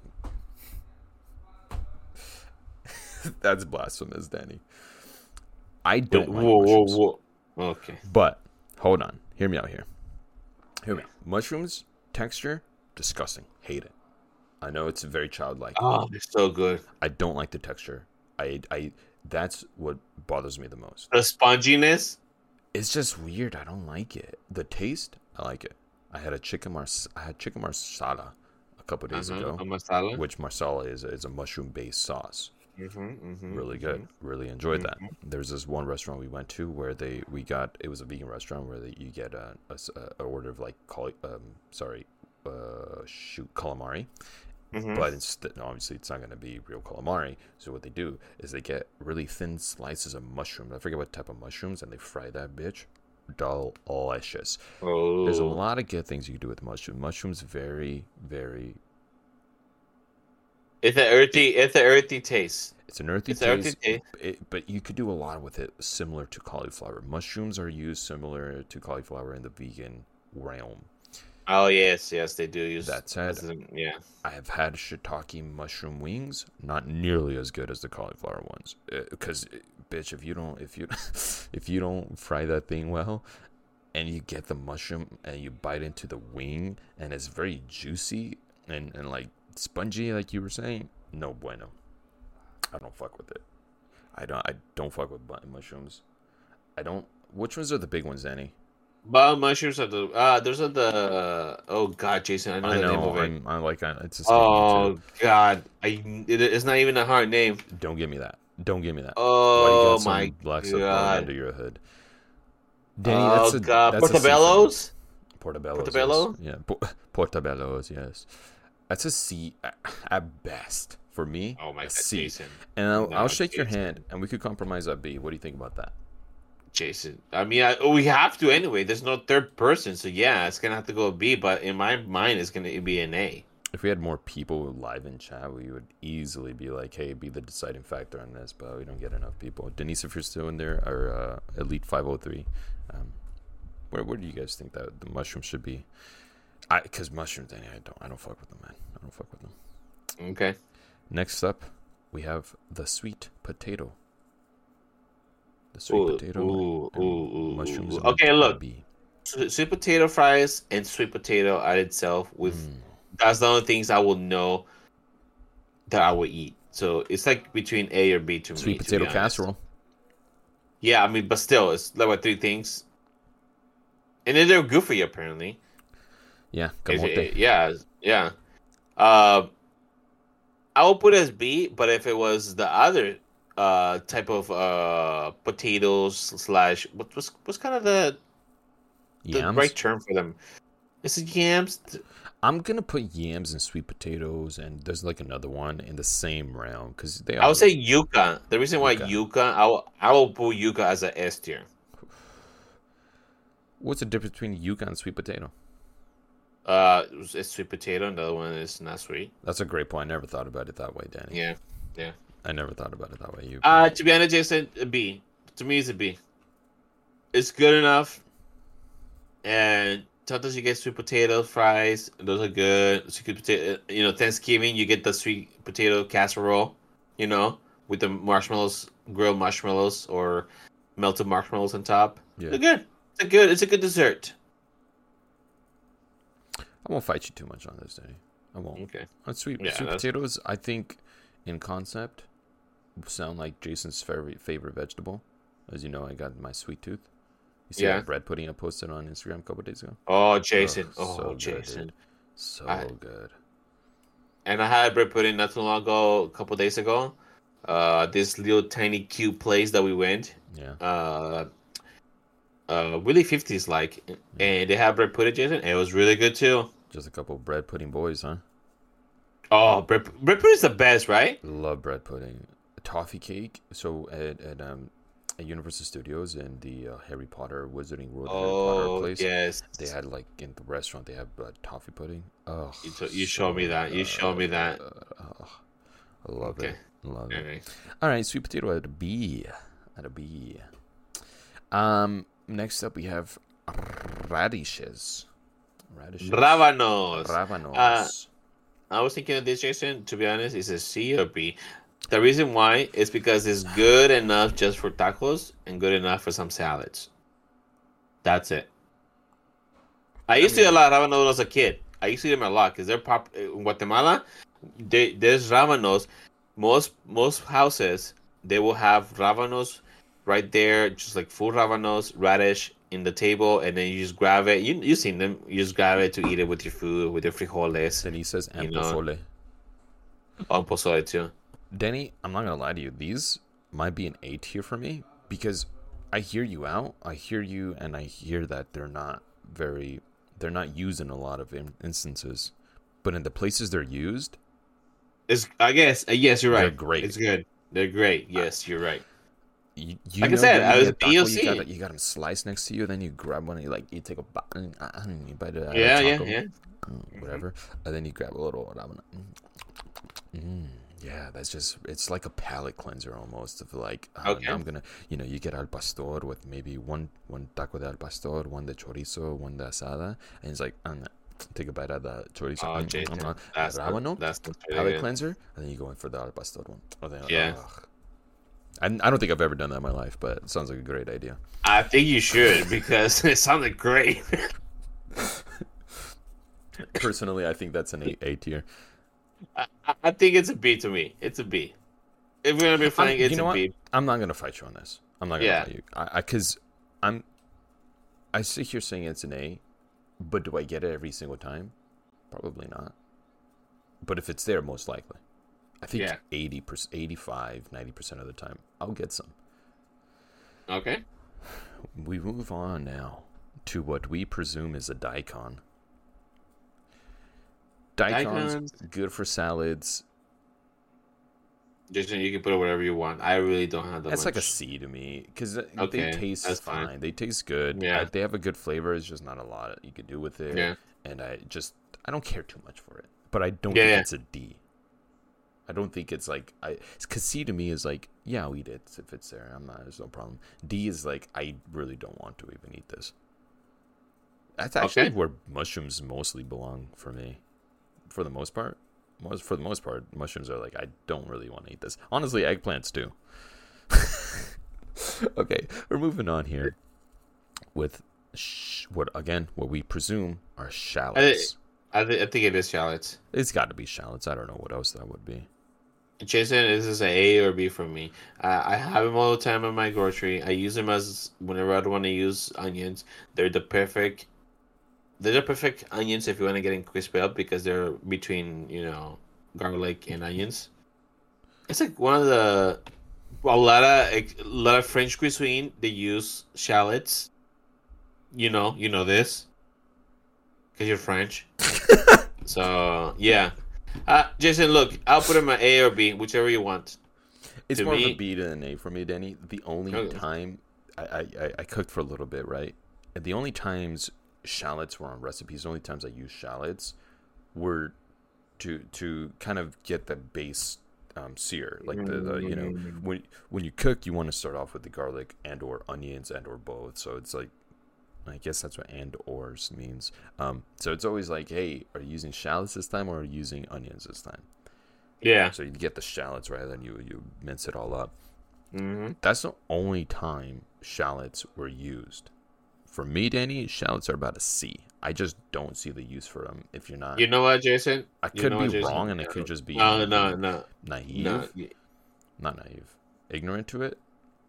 Speaker 1: That's blasphemous, Danny. I don't like
Speaker 2: whoa, whoa,
Speaker 1: mushrooms.
Speaker 2: whoa. Okay.
Speaker 1: But, hold on. Hear me out here. Hear me out. Mushrooms, texture, disgusting. Hate it. I know it's very childlike.
Speaker 2: Oh, they're so good.
Speaker 1: I don't like the texture. I, I, that's what bothers me the most.
Speaker 2: The sponginess.
Speaker 1: It's just weird. I don't like it. The taste, I like it. I had a chicken mars. I had chicken marsala a couple days
Speaker 2: Uh-huh,
Speaker 1: ago,
Speaker 2: a masala.
Speaker 1: which marsala is is a mushroom based sauce.
Speaker 2: Mm-hmm, mm-hmm,
Speaker 1: Really good.
Speaker 2: mm-hmm.
Speaker 1: Really enjoyed that.
Speaker 2: Mhm.
Speaker 1: There's this one restaurant we went to where they we got it was a vegan restaurant where they, you get a, a, s- a order of like cauli, um sorry uh shoot calamari.
Speaker 2: Mhm.
Speaker 1: But instead, no, obviously, it's not going to be real calamari. So what they do is they get really thin slices of mushrooms. I forget what type of mushrooms, and they fry that bitch. Delicious.
Speaker 2: Oh.
Speaker 1: There's a lot of good things you can do with mushrooms. Mushrooms, very, very.
Speaker 2: It's an earthy. It's an earthy taste.
Speaker 1: It's an earthy
Speaker 2: It's an earthy
Speaker 1: taste,
Speaker 2: taste.
Speaker 1: it, but you could do a lot with it, similar to cauliflower. Mushrooms are used similar to cauliflower in the vegan realm.
Speaker 2: Oh yes, yes, they do use
Speaker 1: That said,
Speaker 2: as in- yeah.
Speaker 1: I have had shiitake mushroom wings, not nearly as good as the cauliflower ones. Because, bitch, if you don't, if you, if you don't fry that thing well, and you get the mushroom and you bite into the wing, and it's very juicy and, and like spongy, like you were saying, no bueno. I don't fuck with it. I don't. I don't fuck with bu- mushrooms. I don't. Which ones are the big ones, Danny?
Speaker 2: But mushrooms are the uh there's a the oh god, Jason, I know
Speaker 1: I
Speaker 2: the name
Speaker 1: know.
Speaker 2: of it.
Speaker 1: I'm. I like. I, it's escaping me
Speaker 2: Oh
Speaker 1: too.
Speaker 2: god, I it, it's not even a hard name.
Speaker 1: Don't give me that. Don't give me that.
Speaker 2: Oh
Speaker 1: Why you got some
Speaker 2: my
Speaker 1: black stuff going
Speaker 2: god.
Speaker 1: under your hood? Danny,
Speaker 2: oh
Speaker 1: that's a
Speaker 2: god,
Speaker 1: that's a C for me.
Speaker 2: portobellos.
Speaker 1: Portobellos.
Speaker 2: Portobello?
Speaker 1: Yes. Yeah, po- portobellos. Yes, that's a C at, at best for me.
Speaker 2: Oh my
Speaker 1: a
Speaker 2: god,
Speaker 1: C.
Speaker 2: Jason.
Speaker 1: And I'll,
Speaker 2: No,
Speaker 1: I'll shake your
Speaker 2: Jason.
Speaker 1: hand, and we could compromise at B. What do you think about that?
Speaker 2: Jason. I mean, I, we have to anyway. There's no third person, so yeah, it's gonna have to go B. But in my mind, it's gonna be an A.
Speaker 1: If we had more people live in chat, we would easily be like, "Hey, be the deciding factor on this." But we don't get enough people. Denise, if you're still in there, or uh, Elite five oh three, um, Where where do you guys think that the mushrooms should be? I because mushrooms, Danny, I don't I don't fuck with them, man. I don't fuck with them.
Speaker 2: Okay.
Speaker 1: Next up, we have the sweet potato. The sweet
Speaker 2: Ooh,
Speaker 1: potato.
Speaker 2: ooh,
Speaker 1: and
Speaker 2: ooh, ooh,
Speaker 1: mushrooms.
Speaker 2: ooh.
Speaker 1: and
Speaker 2: Okay, look.
Speaker 1: B.
Speaker 2: Sweet potato fries and sweet potato at itself with
Speaker 1: Mm.
Speaker 2: that's the only things I will know that I would eat. So it's like between A or B to
Speaker 1: Sweet
Speaker 2: me. to
Speaker 1: potato
Speaker 2: be honest.
Speaker 1: casserole.
Speaker 2: Yeah, I mean, but still, it's like what three things, and then they're good for you apparently.
Speaker 1: Yeah,
Speaker 2: Is
Speaker 1: camote.
Speaker 2: it- yeah, yeah. Uh, I will put it as B, but if it was the other uh type of uh potatoes slash what was what's kind of the the
Speaker 1: Yams.
Speaker 2: right term for them? Is it yams?
Speaker 1: I'm gonna put yams and sweet potatoes, and there's like another one in the same round because they.
Speaker 2: I
Speaker 1: Are
Speaker 2: would say yuca. The reason why
Speaker 1: Yuca.
Speaker 2: yuca, I will I will put yuca as a S tier.
Speaker 1: What's the difference between yuca and sweet potato?
Speaker 2: Uh, it's sweet potato, and the other one is not sweet.
Speaker 1: That's a great point. I never thought about it that way, Danny.
Speaker 2: Yeah, yeah.
Speaker 1: I never thought about it that way. You.
Speaker 2: Uh, to be honest, Jason, a B. To me, it's a B. It's good enough. And sometimes you get sweet potato fries. Those are good. Sweet potato. You know, Thanksgiving, you get the sweet potato casserole. You know, with the marshmallows, grilled marshmallows, or melted marshmallows on top.
Speaker 1: Yeah.
Speaker 2: They're good. It's a good. It's a good dessert.
Speaker 1: I won't fight you too much on this, Danny. I won't.
Speaker 2: Okay.
Speaker 1: On sweet
Speaker 2: Yeah,
Speaker 1: sweet
Speaker 2: that's-
Speaker 1: potatoes, I think, in concept, sound like Jason's favorite favorite vegetable. As you know, I got my sweet tooth. You see
Speaker 2: Yeah.
Speaker 1: that bread pudding I posted on Instagram a couple days ago?
Speaker 2: Oh, Jason.
Speaker 1: Oh,
Speaker 2: Oh,
Speaker 1: so good,
Speaker 2: Jason.
Speaker 1: dude. So
Speaker 2: I-
Speaker 1: good.
Speaker 2: And I had bread pudding not too long ago, a couple days ago. Uh, this little tiny cute place that we went.
Speaker 1: Yeah.
Speaker 2: Uh, uh, really fifties like, and they have bread pudding, Jason. And it was really good too.
Speaker 1: Just a couple bread pudding boys, huh?
Speaker 2: Oh, bread, bread pudding is the best, right?
Speaker 1: Love bread pudding. Toffee cake. So at, at um at Universal Studios in the uh, Harry Potter Wizarding World Harry Potter
Speaker 2: Oh,
Speaker 1: place,
Speaker 2: yes.
Speaker 1: they had like in the restaurant they have uh, toffee pudding. Oh,
Speaker 2: You, to- you showed me that. You showed me that.
Speaker 1: Oh, I love
Speaker 2: Okay.
Speaker 1: it. Love
Speaker 2: All
Speaker 1: it.
Speaker 2: right.
Speaker 1: All right, sweet potato at a B. At a B. Um, next up we have radishes. Radishes.
Speaker 2: Rábanos.
Speaker 1: Rábanos.
Speaker 2: Uh, I was thinking of this, Jason. To be honest, it's a C or B. The reason why is because it's good enough just for tacos and good enough for some salads. That's it. I used to eat a lot of ramen noodles as a kid. I used to eat them a lot because they're pop in Guatemala. They, there's rabanos. Most most houses they will have rabanos right there, just like full rabanos, radish in the table, and then you just grab it. You you seen them? You just grab it to eat it with your food, with your frijoles,
Speaker 1: Cenizas and
Speaker 2: you know.
Speaker 1: pozole.
Speaker 2: on pozole too.
Speaker 1: Denny, I'm not gonna lie to you. These might be an A tier for me because I hear you out. I hear you, and I hear that they're not very, they're not used in a lot of in- instances, but in the places they're used,
Speaker 2: It's I guess uh, yes, you're right.
Speaker 1: They're great.
Speaker 2: It's good. They're great. Yes, you're right.
Speaker 1: you, you
Speaker 2: Like I
Speaker 1: know
Speaker 2: said,
Speaker 1: when
Speaker 2: I
Speaker 1: you
Speaker 2: was
Speaker 1: get
Speaker 2: B O
Speaker 1: taco,
Speaker 2: C.
Speaker 1: You got, you got them sliced next to you, then you grab one, and you like you take a bite, and, uh, and you bite it out
Speaker 2: Yeah,
Speaker 1: of the
Speaker 2: yeah,
Speaker 1: taco,
Speaker 2: yeah.
Speaker 1: uh, whatever, and then you grab a little ramen. Mm, yeah, that's just it's like a palate cleanser almost of like uh,
Speaker 2: Okay.
Speaker 1: now I'm gonna you know you get al pastor with maybe one one taco de al pastor, one de chorizo, one de asada, and it's like um, take a bite out of the chorizo,
Speaker 2: Oh,
Speaker 1: mm,
Speaker 2: Jason,
Speaker 1: mm, mm,
Speaker 2: that's not-
Speaker 1: rábano,
Speaker 2: that's not really
Speaker 1: palate
Speaker 2: good.
Speaker 1: cleanser, and then you go in for the al pastor one. Oh, then,
Speaker 2: Yeah.
Speaker 1: ugh. I, I don't think I've ever done that in my life, but it sounds like a great idea.
Speaker 2: I think you should because it sounded great.
Speaker 1: Personally, I think that's an A, A tier.
Speaker 2: I, I think it's a B to me. It's a B. If we're gonna be playing,
Speaker 1: I'm-
Speaker 2: it's
Speaker 1: you know
Speaker 2: a
Speaker 1: what?
Speaker 2: B.
Speaker 1: I'm not gonna fight you on this. I'm not gonna
Speaker 2: Yeah.
Speaker 1: fight you. I because I'm. I sit here saying it's an A, but do I get it every single time? Probably not. But if it's there, most likely. I think
Speaker 2: Yeah.
Speaker 1: eighty percent, eighty-five, ninety percent of the time, I'll get some.
Speaker 2: Okay.
Speaker 1: We move on now to what we presume is a daikon. Daikon's
Speaker 2: Daikons.
Speaker 1: good for salads.
Speaker 2: Jason, you can put it whatever you want. I really don't have that
Speaker 1: That's
Speaker 2: much.
Speaker 1: like a C to me because
Speaker 2: Okay,
Speaker 1: they taste
Speaker 2: that's
Speaker 1: fine.
Speaker 2: fine.
Speaker 1: They taste good.
Speaker 2: Yeah.
Speaker 1: Uh, they have a good flavor. It's just not a lot you could do with it.
Speaker 2: Yeah.
Speaker 1: And I just I don't care too much for it. But I don't
Speaker 2: Yeah,
Speaker 1: think
Speaker 2: yeah.
Speaker 1: it's a D. I don't think it's like I because C to me is like yeah I'll eat it if it's there. I'm not. There's no problem. D is like I really don't want to even eat this. That's actually
Speaker 2: Okay.
Speaker 1: where mushrooms mostly belong for me, for the most part. Most for the most part, mushrooms are like I don't really want to eat this. Honestly, eggplants too. Okay, we're moving on here with sh- what again? What we presume are
Speaker 2: I,
Speaker 1: shallots.
Speaker 2: I, th- I think it is shallots.
Speaker 1: It's got to be shallots. I don't know what else that would be.
Speaker 2: Jason, is this an A or B for me? Uh, I have them all the time in my grocery. I use them as whenever I don't want to use onions. They're the perfect. They're the perfect onions if you want to get them crispy up because they're between you know garlic and onions. It's like one of the a lot of a lot of French cuisine. They use shallots. You know, you know this because you're French. So yeah. Uh, Jason, look, I'll put him an A or B, whichever you want.
Speaker 1: It's
Speaker 2: To
Speaker 1: more
Speaker 2: me-
Speaker 1: of a B than an A for me, Danny. The only
Speaker 2: Okay.
Speaker 1: time I, I, I- I cooked for a little bit, right? And the only times shallots were on recipes, the only times I used shallots were to to kind of get the base um, sear, like the, the you know when when you cook, you want to start off with the garlic and or onions and or both. So it's like I guess that's what and ors means. Um, so it's always like, hey, are you using shallots this time or are you using onions this time?
Speaker 2: Yeah.
Speaker 1: So you get the shallots right, then you you mince it all up.
Speaker 2: Mm-hmm.
Speaker 1: That's the only time shallots were used. For me, Danny, shallots are about a C. I just don't see the use for them if you're not.
Speaker 2: You know what, Jason?
Speaker 1: I
Speaker 2: you
Speaker 1: could
Speaker 2: know
Speaker 1: be
Speaker 2: what, Jason?
Speaker 1: wrong, and it could just be
Speaker 2: No, no, no,
Speaker 1: naive,
Speaker 2: no.
Speaker 1: not naive, ignorant to it.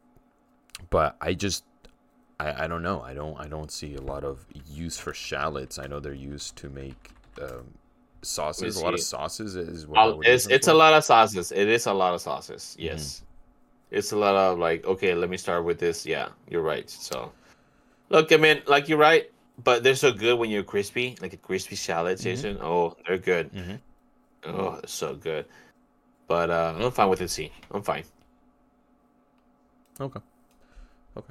Speaker 1: But I just, I, I don't know. I don't I don't see a lot of use for shallots. I know they're used to make um, sauces.
Speaker 2: Let me
Speaker 1: A lot of
Speaker 2: see.
Speaker 1: sauces is what I
Speaker 2: I'll-
Speaker 1: would
Speaker 2: It's
Speaker 1: use them
Speaker 2: it's a
Speaker 1: for.
Speaker 2: lot of sauces. It is a lot of sauces. Yes, it's a lot of like. Okay, let me start with this. Yeah, you're right. So, look, I mean, like you're right, but they're so good when you're crispy, like a crispy shallot, Jason. Oh, they're good.
Speaker 1: Mhm.
Speaker 2: Oh, they're so good. But uh, I'm fine with a C. I'm fine.
Speaker 1: Okay. Okay.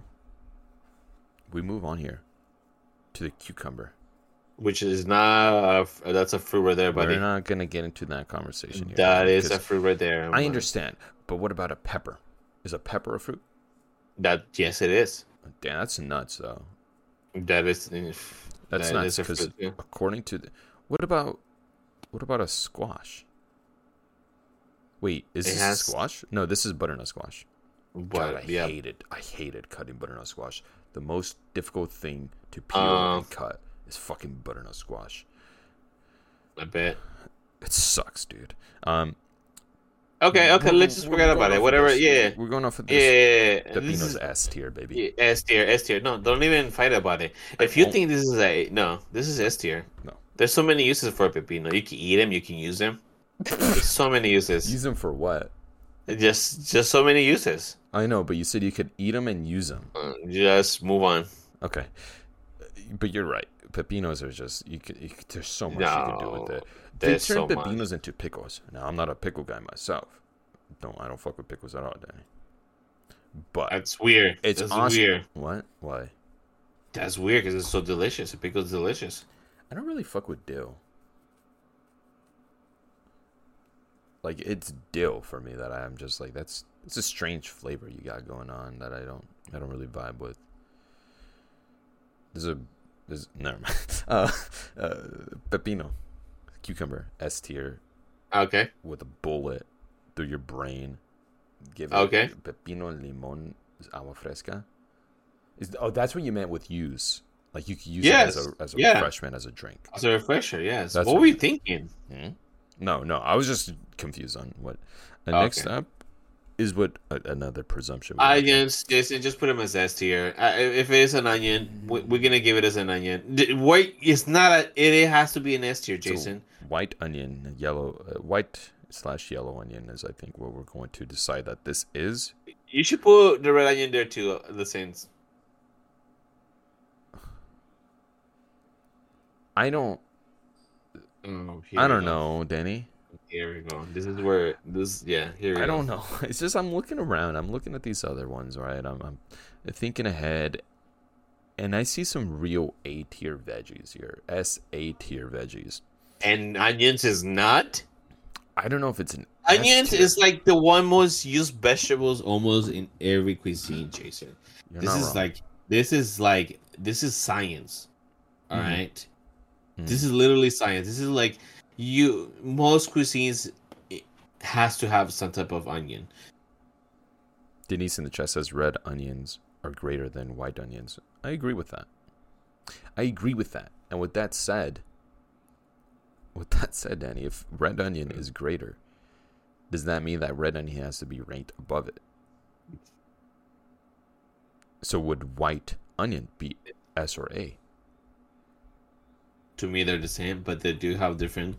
Speaker 1: We move on here to the cucumber.
Speaker 2: Which is not a, f- that's a fruit right there, buddy.
Speaker 1: We're not gonna get into that conversation here.
Speaker 2: That is a
Speaker 1: because
Speaker 2: fruit right there.
Speaker 1: I
Speaker 2: buddy.
Speaker 1: understand, but what about a pepper? Is a pepper a fruit?
Speaker 2: That. Yes, it is.
Speaker 1: Damn, that's nuts, though.
Speaker 2: That is.
Speaker 1: That's
Speaker 2: that
Speaker 1: nuts
Speaker 2: is a
Speaker 1: because
Speaker 2: fruit, yeah.
Speaker 1: according to the, what about what about a squash? Wait, is
Speaker 2: It
Speaker 1: this
Speaker 2: has-
Speaker 1: a squash? No, this is butternut squash. God,
Speaker 2: But
Speaker 1: I
Speaker 2: yeah,
Speaker 1: hated, I hated cutting butternut squash. The most difficult thing to peel
Speaker 2: Uh,
Speaker 1: and cut is fucking butternut squash.
Speaker 2: I bet.
Speaker 1: It sucks, dude. Um,
Speaker 2: Okay, okay,
Speaker 1: we're-
Speaker 2: let's just
Speaker 1: we're
Speaker 2: forget
Speaker 1: going
Speaker 2: about
Speaker 1: off
Speaker 2: it.
Speaker 1: of
Speaker 2: Whatever.
Speaker 1: this.
Speaker 2: Yeah.
Speaker 1: We're going off of
Speaker 2: Yeah.
Speaker 1: this.
Speaker 2: yeah, yeah. This
Speaker 1: Pepino's
Speaker 2: is-
Speaker 1: S tier, baby.
Speaker 2: yeah, S tier, S tier. No, don't even fight about it. If you
Speaker 1: won't.
Speaker 2: think this is a no, this is S tier.
Speaker 1: No.
Speaker 2: There's so many uses for a pepino. You can eat them. You can use them. There's so many uses.
Speaker 1: Use them for what?
Speaker 2: Just, just so many uses.
Speaker 1: I know, but you said you could eat them and use them.
Speaker 2: Uh, just move on.
Speaker 1: Okay, but you're right. Pepinos are just you could, you could there's so much you can do with
Speaker 2: No,
Speaker 1: it. They
Speaker 2: there's
Speaker 1: turn
Speaker 2: so much.
Speaker 1: pepinos into pickles. Now I'm not a pickle guy myself. Don't I don't fuck with pickles at all, Danny. But
Speaker 2: That's weird.
Speaker 1: it's
Speaker 2: That's
Speaker 1: awesome.
Speaker 2: weird.
Speaker 1: What? Why?
Speaker 2: That's weird because it's so delicious. A pickle's delicious.
Speaker 1: I don't really fuck with dill. Like it's dill for me that I'm just like that's it's a strange flavor you got going on that I don't I don't really vibe with. There's a there's never mind. Uh, uh, pepino, cucumber, S tier
Speaker 2: Okay.
Speaker 1: with a bullet through your brain. Give it
Speaker 2: Okay.
Speaker 1: pepino limon agua fresca. Is oh that's what you meant with use. Like you could use
Speaker 2: Yes,
Speaker 1: it as a as a
Speaker 2: yeah.
Speaker 1: refreshment as a drink.
Speaker 2: As a refresher, yes.
Speaker 1: That's
Speaker 2: what
Speaker 1: what-
Speaker 2: were you thinking?
Speaker 1: Hmm? No, no, I was just confused on what. And next
Speaker 2: Okay.
Speaker 1: up is what uh, another presumption. we have.
Speaker 2: Onions, Jason, just put them as S tier. Uh, if it is an onion, we- we're gonna give it as an onion. D- Wait, it's not a. It has to be an S tier,
Speaker 1: So,
Speaker 2: Jason.
Speaker 1: white onion, yellow, uh, white slash yellow onion is I think what we're going to decide that this is.
Speaker 2: You should put the red onion there too. uh, The Saints.
Speaker 1: I don't.
Speaker 2: Oh, here
Speaker 1: I
Speaker 2: we
Speaker 1: don't
Speaker 2: go.
Speaker 1: know, Danny.
Speaker 2: Here we go. This is where this. Yeah, here we
Speaker 1: I
Speaker 2: go.
Speaker 1: don't know. It's just I'm looking around. I'm looking at these other ones, right? I'm, I'm thinking ahead, and I see some real A tier veggies here. S A tier veggies.
Speaker 2: And onions is not.
Speaker 1: I don't know if it's an
Speaker 2: Onions
Speaker 1: S tier.
Speaker 2: is like the one most used vegetables almost in every cuisine, Jason.
Speaker 1: You're
Speaker 2: this
Speaker 1: not
Speaker 2: is
Speaker 1: wrong.
Speaker 2: like this is like this is science. All
Speaker 1: Mhm.
Speaker 2: right.
Speaker 1: Mm.
Speaker 2: This is literally science. This is like you. Most cuisines it has to have some type of onion.
Speaker 1: Denise in the chat says red onions are greater than white onions. I agree with that. I agree with that. And with that said, with that said, Danny, if red onion is greater, does that mean that red onion has to be ranked above it? So would white onion be S or A?
Speaker 2: To me, they're the same, but they do have different.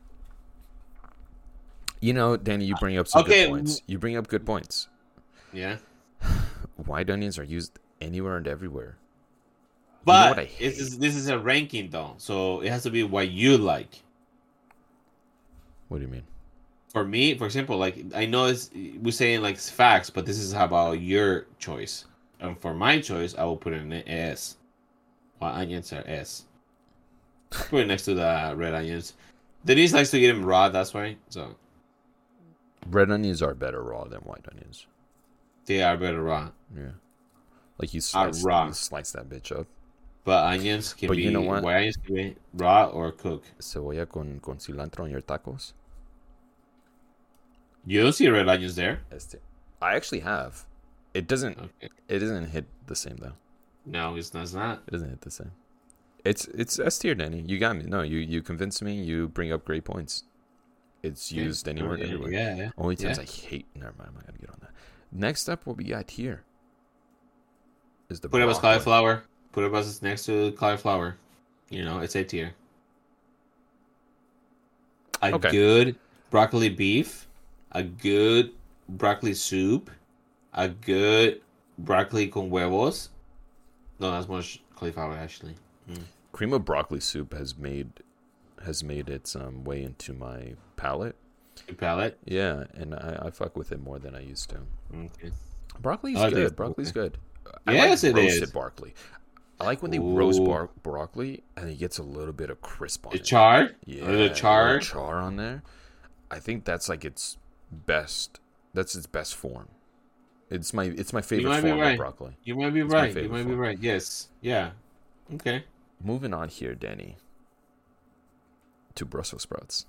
Speaker 1: You know, Danny, you bring up some
Speaker 2: Okay.
Speaker 1: good points. You bring up good points.
Speaker 2: Yeah.
Speaker 1: White onions are used anywhere and everywhere.
Speaker 2: But
Speaker 1: you know what I
Speaker 2: this
Speaker 1: hate?
Speaker 2: is this is a ranking though, so it has to be what you like.
Speaker 1: What do you mean?
Speaker 2: For me, for example, like I know it's we're saying like facts, but this is about your choice. And for my choice, I will put it in an S. White onions are S. I'll put it next to the red onions. Denise likes to eat them raw, that's why. So
Speaker 1: Red onions are better raw than white onions.
Speaker 2: they are better raw.
Speaker 1: Yeah. Like you slice,
Speaker 2: raw.
Speaker 1: you slice that bitch up.
Speaker 2: But onions can
Speaker 1: But
Speaker 2: be
Speaker 1: you know what?
Speaker 2: white onions can be raw or cooked.
Speaker 1: Cebolla con, con cilantro on your tacos.
Speaker 2: You don't see red onions there.
Speaker 1: Este. I actually have. It doesn't.
Speaker 2: Okay.
Speaker 1: It doesn't hit the same though.
Speaker 2: No, it's not. It's not.
Speaker 1: It doesn't hit the same. It's it's S tier, Danny. You got me. No, you you convinced me. You bring up great points. It's
Speaker 2: Okay.
Speaker 1: used anywhere,
Speaker 2: Yeah,
Speaker 1: everywhere.
Speaker 2: Yeah, yeah.
Speaker 1: Only times
Speaker 2: yeah.
Speaker 1: I hate. Never mind. I'm not gonna get on that. Next up, what we got here is the
Speaker 2: Put it as
Speaker 1: broccoli.
Speaker 2: cauliflower. Put it as next to cauliflower. You know, it's A tier. A
Speaker 1: Okay.
Speaker 2: good broccoli beef, a good broccoli soup, a good broccoli con huevos. No, that's much cauliflower actually. Mm.
Speaker 1: Cream of broccoli soup has made has made its um, way into my palate.
Speaker 2: Your palate.
Speaker 1: Yeah, and I, I fuck with it more than I used to.
Speaker 2: Okay.
Speaker 1: Broccoli's
Speaker 2: I like
Speaker 1: good.
Speaker 2: it.
Speaker 1: Broccoli's good. I
Speaker 2: Yes,
Speaker 1: like
Speaker 2: it
Speaker 1: roasted
Speaker 2: is.
Speaker 1: broccoli. I like when they roast
Speaker 2: Ooh.
Speaker 1: bar- broccoli and it gets a little bit of crisp on
Speaker 2: It's
Speaker 1: it.
Speaker 2: charred.
Speaker 1: Yeah,
Speaker 2: A little
Speaker 1: a
Speaker 2: char.
Speaker 1: little char on there. I think that's like its best. That's its best form. It's my it's my favorite
Speaker 2: might be
Speaker 1: form
Speaker 2: right.
Speaker 1: of broccoli.
Speaker 2: You might be
Speaker 1: It's my
Speaker 2: right. You
Speaker 1: favorite
Speaker 2: might be
Speaker 1: form.
Speaker 2: right. Yes. Yeah. Okay.
Speaker 1: Moving on here, Danny, to Brussels sprouts.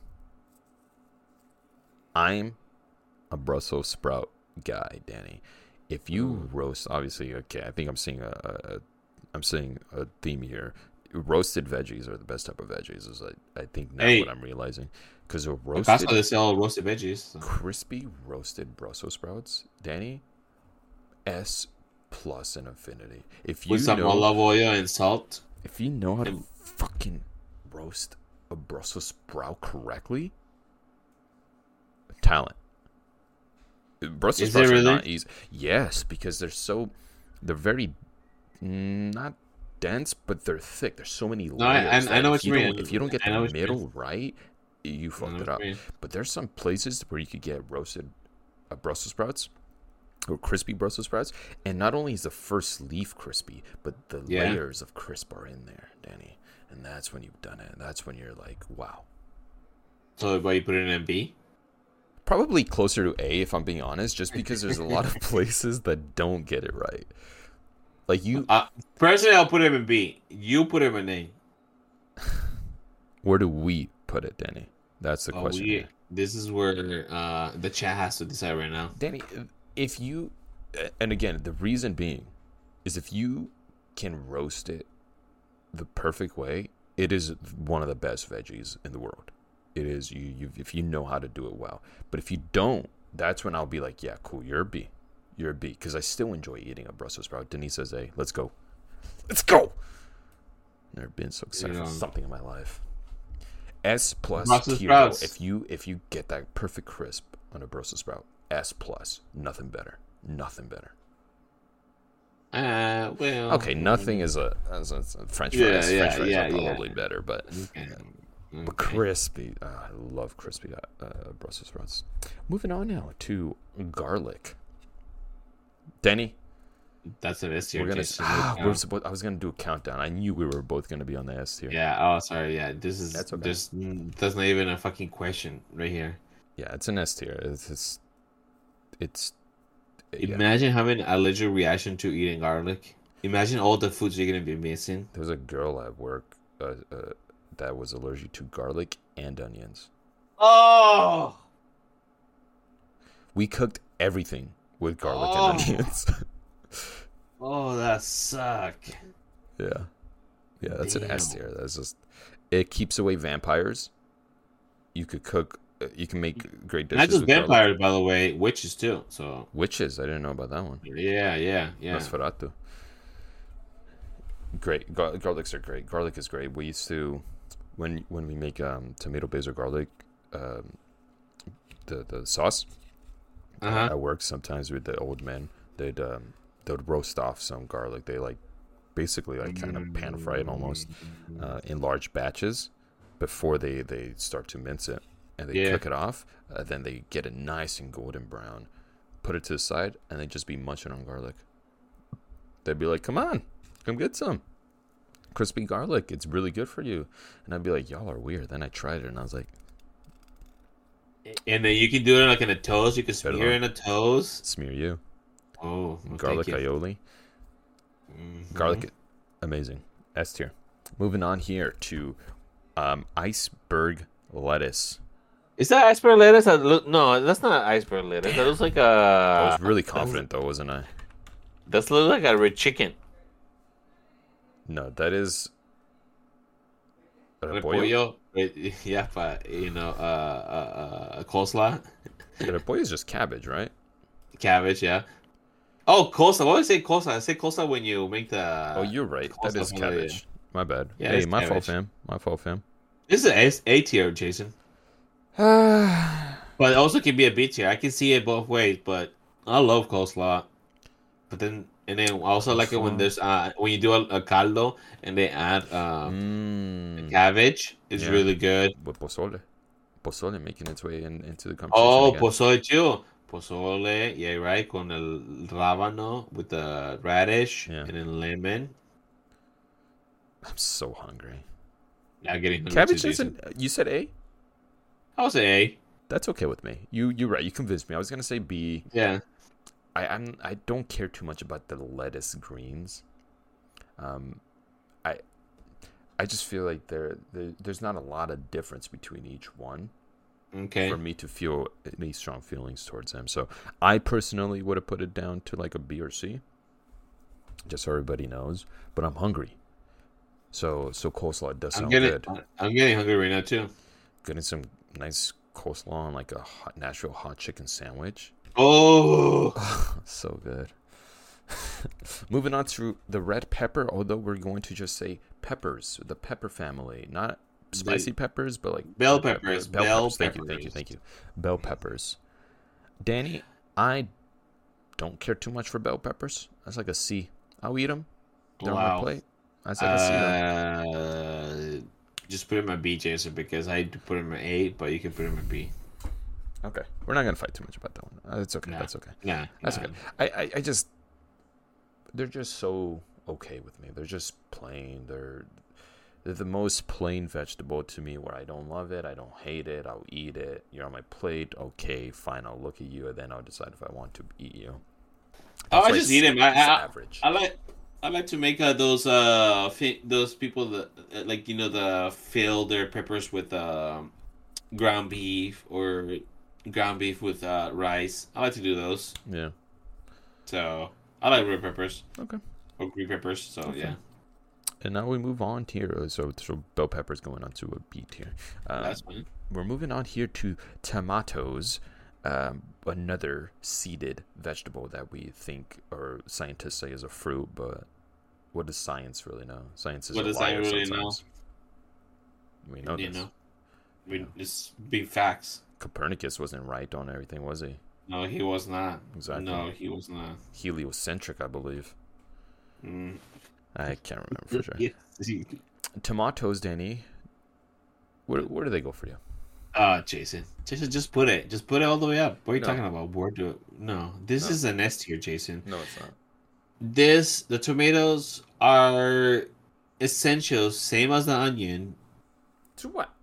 Speaker 1: I'm a Brussels sprout guy, Danny. If you
Speaker 2: Ooh.
Speaker 1: roast, obviously, okay, I think I'm seeing a, a, a I'm seeing a theme here. Roasted veggies are the best type of veggies. Is I, I think now
Speaker 2: Hey.
Speaker 1: what I'm realizing, because a
Speaker 2: At
Speaker 1: roasted,
Speaker 2: Costco they sell roasted veggies. So.
Speaker 1: crispy roasted Brussels sprouts, Danny, S plus in infinity. If you
Speaker 2: With some
Speaker 1: know,
Speaker 2: olive oil and salt.
Speaker 1: if you know how to
Speaker 2: and-
Speaker 1: fucking roast a Brussels sprout correctly, talent. Brussels
Speaker 2: Is it
Speaker 1: sprouts are
Speaker 2: really?
Speaker 1: not easy. Yes, because they're so, they're very mm, not dense, but they're thick. There's so many layers.
Speaker 2: I- I- I
Speaker 1: that
Speaker 2: know
Speaker 1: if
Speaker 2: what you
Speaker 1: don't-
Speaker 2: mean.
Speaker 1: If you don't get
Speaker 2: I know
Speaker 1: the
Speaker 2: what you mean.
Speaker 1: middle right, you
Speaker 2: I
Speaker 1: fucked
Speaker 2: know
Speaker 1: it
Speaker 2: what
Speaker 1: up.
Speaker 2: you mean.
Speaker 1: But there's some places where you could get roasted uh, Brussels sprouts or crispy Brussels sprouts, and not only is the first leaf crispy, but the
Speaker 2: Yeah.
Speaker 1: layers of crisp are in there, Danny. And that's when you've done it. And that's when you're like, wow.
Speaker 2: So why you put it in B?
Speaker 1: Probably closer to A, if I'm being honest, just because there's a lot of places that don't get it right. Like you,
Speaker 2: Uh, personally, I'll put him in B. You put him in A.
Speaker 1: where do we put it, Danny? That's the
Speaker 2: Oh,
Speaker 1: question.
Speaker 2: we,
Speaker 1: here.
Speaker 2: this is where uh, the chat has to decide right now.
Speaker 1: Danny, if you, and again, the reason being is if you can roast it the perfect way, it is one of the best veggies in the world. It is you, you if you know how to do it well. But if you don't, that's when I'll be like, yeah, cool, you're a B. You're a B. Because I still enjoy eating a Brussels sprout. Denise says A. Let's go. Let's go. Never been so excited
Speaker 2: Yeah.
Speaker 1: for something in my life. S plus
Speaker 2: Brussels
Speaker 1: tier.
Speaker 2: sprouts.
Speaker 1: If you if you get that perfect crisp on a Brussels sprout, S plus. Nothing better. Nothing better.
Speaker 2: Uh, well.
Speaker 1: Okay, nothing is a, as a, as a French
Speaker 2: Yeah,
Speaker 1: fries.
Speaker 2: yeah,
Speaker 1: French fries
Speaker 2: yeah,
Speaker 1: are
Speaker 2: yeah.
Speaker 1: probably better, but
Speaker 2: Okay.
Speaker 1: but
Speaker 2: Okay.
Speaker 1: crispy. Uh, I love crispy uh, Brussels sprouts. Moving on now to garlic. Denny,
Speaker 2: That's an S tier.
Speaker 1: we're gonna.
Speaker 2: just to
Speaker 1: Ah,
Speaker 2: look
Speaker 1: we're
Speaker 2: down.
Speaker 1: supposed. I was gonna do a countdown. I knew we were both gonna be on the S tier.
Speaker 2: Yeah. Oh, sorry. Yeah. This is.
Speaker 1: That's okay.
Speaker 2: There's. That's not even a fucking question right here.
Speaker 1: Yeah, it's an S tier. It's it's. it's yeah.
Speaker 2: Imagine having an allergic reaction to eating garlic. Imagine all the foods you're gonna be missing.
Speaker 1: There's a girl at work uh, uh, that was allergic to garlic and onions.
Speaker 2: Oh.
Speaker 1: We cooked everything with garlic
Speaker 2: Oh.
Speaker 1: and onions.
Speaker 2: Oh, that suck.
Speaker 1: Yeah, yeah, that's an S
Speaker 2: Damn.
Speaker 1: tier. That's just it keeps away vampires. You could cook. uh, You can make great dishes.
Speaker 2: Not just
Speaker 1: with garlic.
Speaker 2: vampires, by the way, witches too. So
Speaker 1: Witches. I didn't know about that one.
Speaker 2: yeah, yeah, yeah.
Speaker 1: Nosferatu. Great. Gar- garlics are great. Garlic is great. We used to when when we make um, tomato basil garlic, um, the the sauce
Speaker 2: Uh huh.
Speaker 1: at work. Sometimes with the old men, they'd um, they'd roast off some garlic. They like basically like kind of pan fry it almost uh, in large batches before they they start to mince it, and they
Speaker 2: Yeah.
Speaker 1: cook it off. Uh, then they get it nice and golden brown, put it to the side, and they just be munching on garlic. They'd be like, "Come on, come get some crispy garlic. It's really good for you." And I'd be like, "Y'all are weird." Then I tried it, and I was like,
Speaker 2: And then you can do it like in a toast. You can smear
Speaker 1: Perdón.
Speaker 2: it in a toast.
Speaker 1: "Smear you
Speaker 2: Oh, well,
Speaker 1: garlic
Speaker 2: thank you.
Speaker 1: aioli."
Speaker 2: Mhm.
Speaker 1: Garlic, amazing. S tier. Moving on here to um, iceberg lettuce.
Speaker 2: Is that iceberg lettuce? That look, no, that's not iceberg lettuce. That looks like a.
Speaker 1: I was really confident though, wasn't I?
Speaker 2: That looks like a red chicken.
Speaker 1: No, that is. Repollo?
Speaker 2: Repollo. Wait, yeah, but you know, uh, uh, uh, coleslaw,
Speaker 1: Repollo is just cabbage, right?
Speaker 2: cabbage, yeah. Oh, coleslaw. Why do I say coleslaw? I say coleslaw when you make the.
Speaker 1: Oh, you're right. That
Speaker 2: coleslaw
Speaker 1: is
Speaker 2: from the-
Speaker 1: cabbage. My bad.
Speaker 2: Yeah,
Speaker 1: hey,
Speaker 2: it's
Speaker 1: my fault,
Speaker 2: cabbage.
Speaker 1: fam. My fault, fam.
Speaker 2: This is a A tier, Jason.
Speaker 1: Ah,
Speaker 2: But it also can be a B tier. I can see it both ways, but I love coleslaw. But then, and then I also like it when
Speaker 1: Coleslaw?
Speaker 2: there's uh when you do a, a caldo and they add um
Speaker 1: mm,
Speaker 2: cabbage. It's
Speaker 1: Yeah.
Speaker 2: really good.
Speaker 1: with pozole. Pozole making its way in, into the conversation
Speaker 2: Oh,
Speaker 1: again.
Speaker 2: pozole too. Pozole, yeah, right. Con el rábano with the radish
Speaker 1: Yeah.
Speaker 2: and then lemon.
Speaker 1: I'm so hungry.
Speaker 2: Now getting hungry
Speaker 1: Cabbage
Speaker 2: too, Jason.
Speaker 1: isn't. You said A.
Speaker 2: I would say A.
Speaker 1: That's okay with me. You you're right. You convinced me. I was gonna say B.
Speaker 2: Yeah.
Speaker 1: I I'm I don't care too much about the lettuce greens. Um, I I just feel like there, there there's not a lot of difference between each one
Speaker 2: Okay.
Speaker 1: for me to feel any strong feelings towards them. So I personally would have put it down to like a B or C, just so everybody knows. But I'm hungry, so so coleslaw does
Speaker 2: I'm
Speaker 1: sound
Speaker 2: getting
Speaker 1: good.
Speaker 2: I'm getting hungry right now too.
Speaker 1: Getting some nice coleslaw on like a hot, Nashville hot chicken sandwich.
Speaker 2: Oh,
Speaker 1: So good. Moving on to the red pepper, although we're going to just say peppers, the pepper family, not spicy peppers, but like
Speaker 2: bell
Speaker 1: red
Speaker 2: peppers,
Speaker 1: Bell,
Speaker 2: bell
Speaker 1: peppers. Thank you, thank you,
Speaker 2: peppers.
Speaker 1: thank you. Bell peppers. Danny, I don't care too much for bell peppers. That's like a C. I'll eat them. They're on my
Speaker 2: wow.
Speaker 1: plate. That's like a C. though.
Speaker 2: Uh, just put it in my B, Jason, because I had to put it in my A, but you can put it in my B.
Speaker 1: Okay, we're not gonna fight too much about that one. Uh, That's okay.
Speaker 2: Nah.
Speaker 1: That's okay.
Speaker 2: Nah,
Speaker 1: That's
Speaker 2: nah.
Speaker 1: okay. I, I, I just, they're just so okay with me. They're just plain. They're, they're the most plain vegetable to me where I don't love it. I don't hate it. I'll eat it. You're on my plate. Okay, fine. I'll look at you and then I'll decide if I want to eat you.
Speaker 2: Oh, I
Speaker 1: That's
Speaker 2: just
Speaker 1: like
Speaker 2: eat 'em. I-
Speaker 1: it's
Speaker 2: I-
Speaker 1: average.
Speaker 2: I like I like to make uh, those uh fi- those people that uh, like you know the fill their peppers with um ground beef or ground beef with uh rice. I like to do those.
Speaker 1: Yeah.
Speaker 2: So I like red peppers
Speaker 1: Okay.
Speaker 2: or green peppers. So
Speaker 1: Okay.
Speaker 2: yeah,
Speaker 1: And now we move on here. So, so bell pepper's going on to a B tier. Um,
Speaker 2: that's fine.
Speaker 1: We're moving on here to tomatoes, um, another seeded vegetable that we think or scientists say is a fruit, but what does science really know? Science is
Speaker 2: What
Speaker 1: a
Speaker 2: does
Speaker 1: liar
Speaker 2: science really know?
Speaker 1: sometimes. We know
Speaker 2: You
Speaker 1: this.
Speaker 2: know, I mean, it's big facts.
Speaker 1: Copernicus wasn't right on everything, was he?
Speaker 2: No, he was not.
Speaker 1: Exactly.
Speaker 2: No, he was not.
Speaker 1: Heliocentric, I believe.
Speaker 2: Mm.
Speaker 1: I can't remember for sure.
Speaker 2: Yes.
Speaker 1: Tomatoes, Danny. Where where do they go for you?
Speaker 2: Uh, Jason. Jason, just put it. Just put it all the way up. What are you
Speaker 1: No.
Speaker 2: talking about? Where do No, this
Speaker 1: No.
Speaker 2: is an S tier, Jason.
Speaker 1: No, it's not.
Speaker 2: This, the tomatoes are essential, same as the onion,
Speaker 1: To what?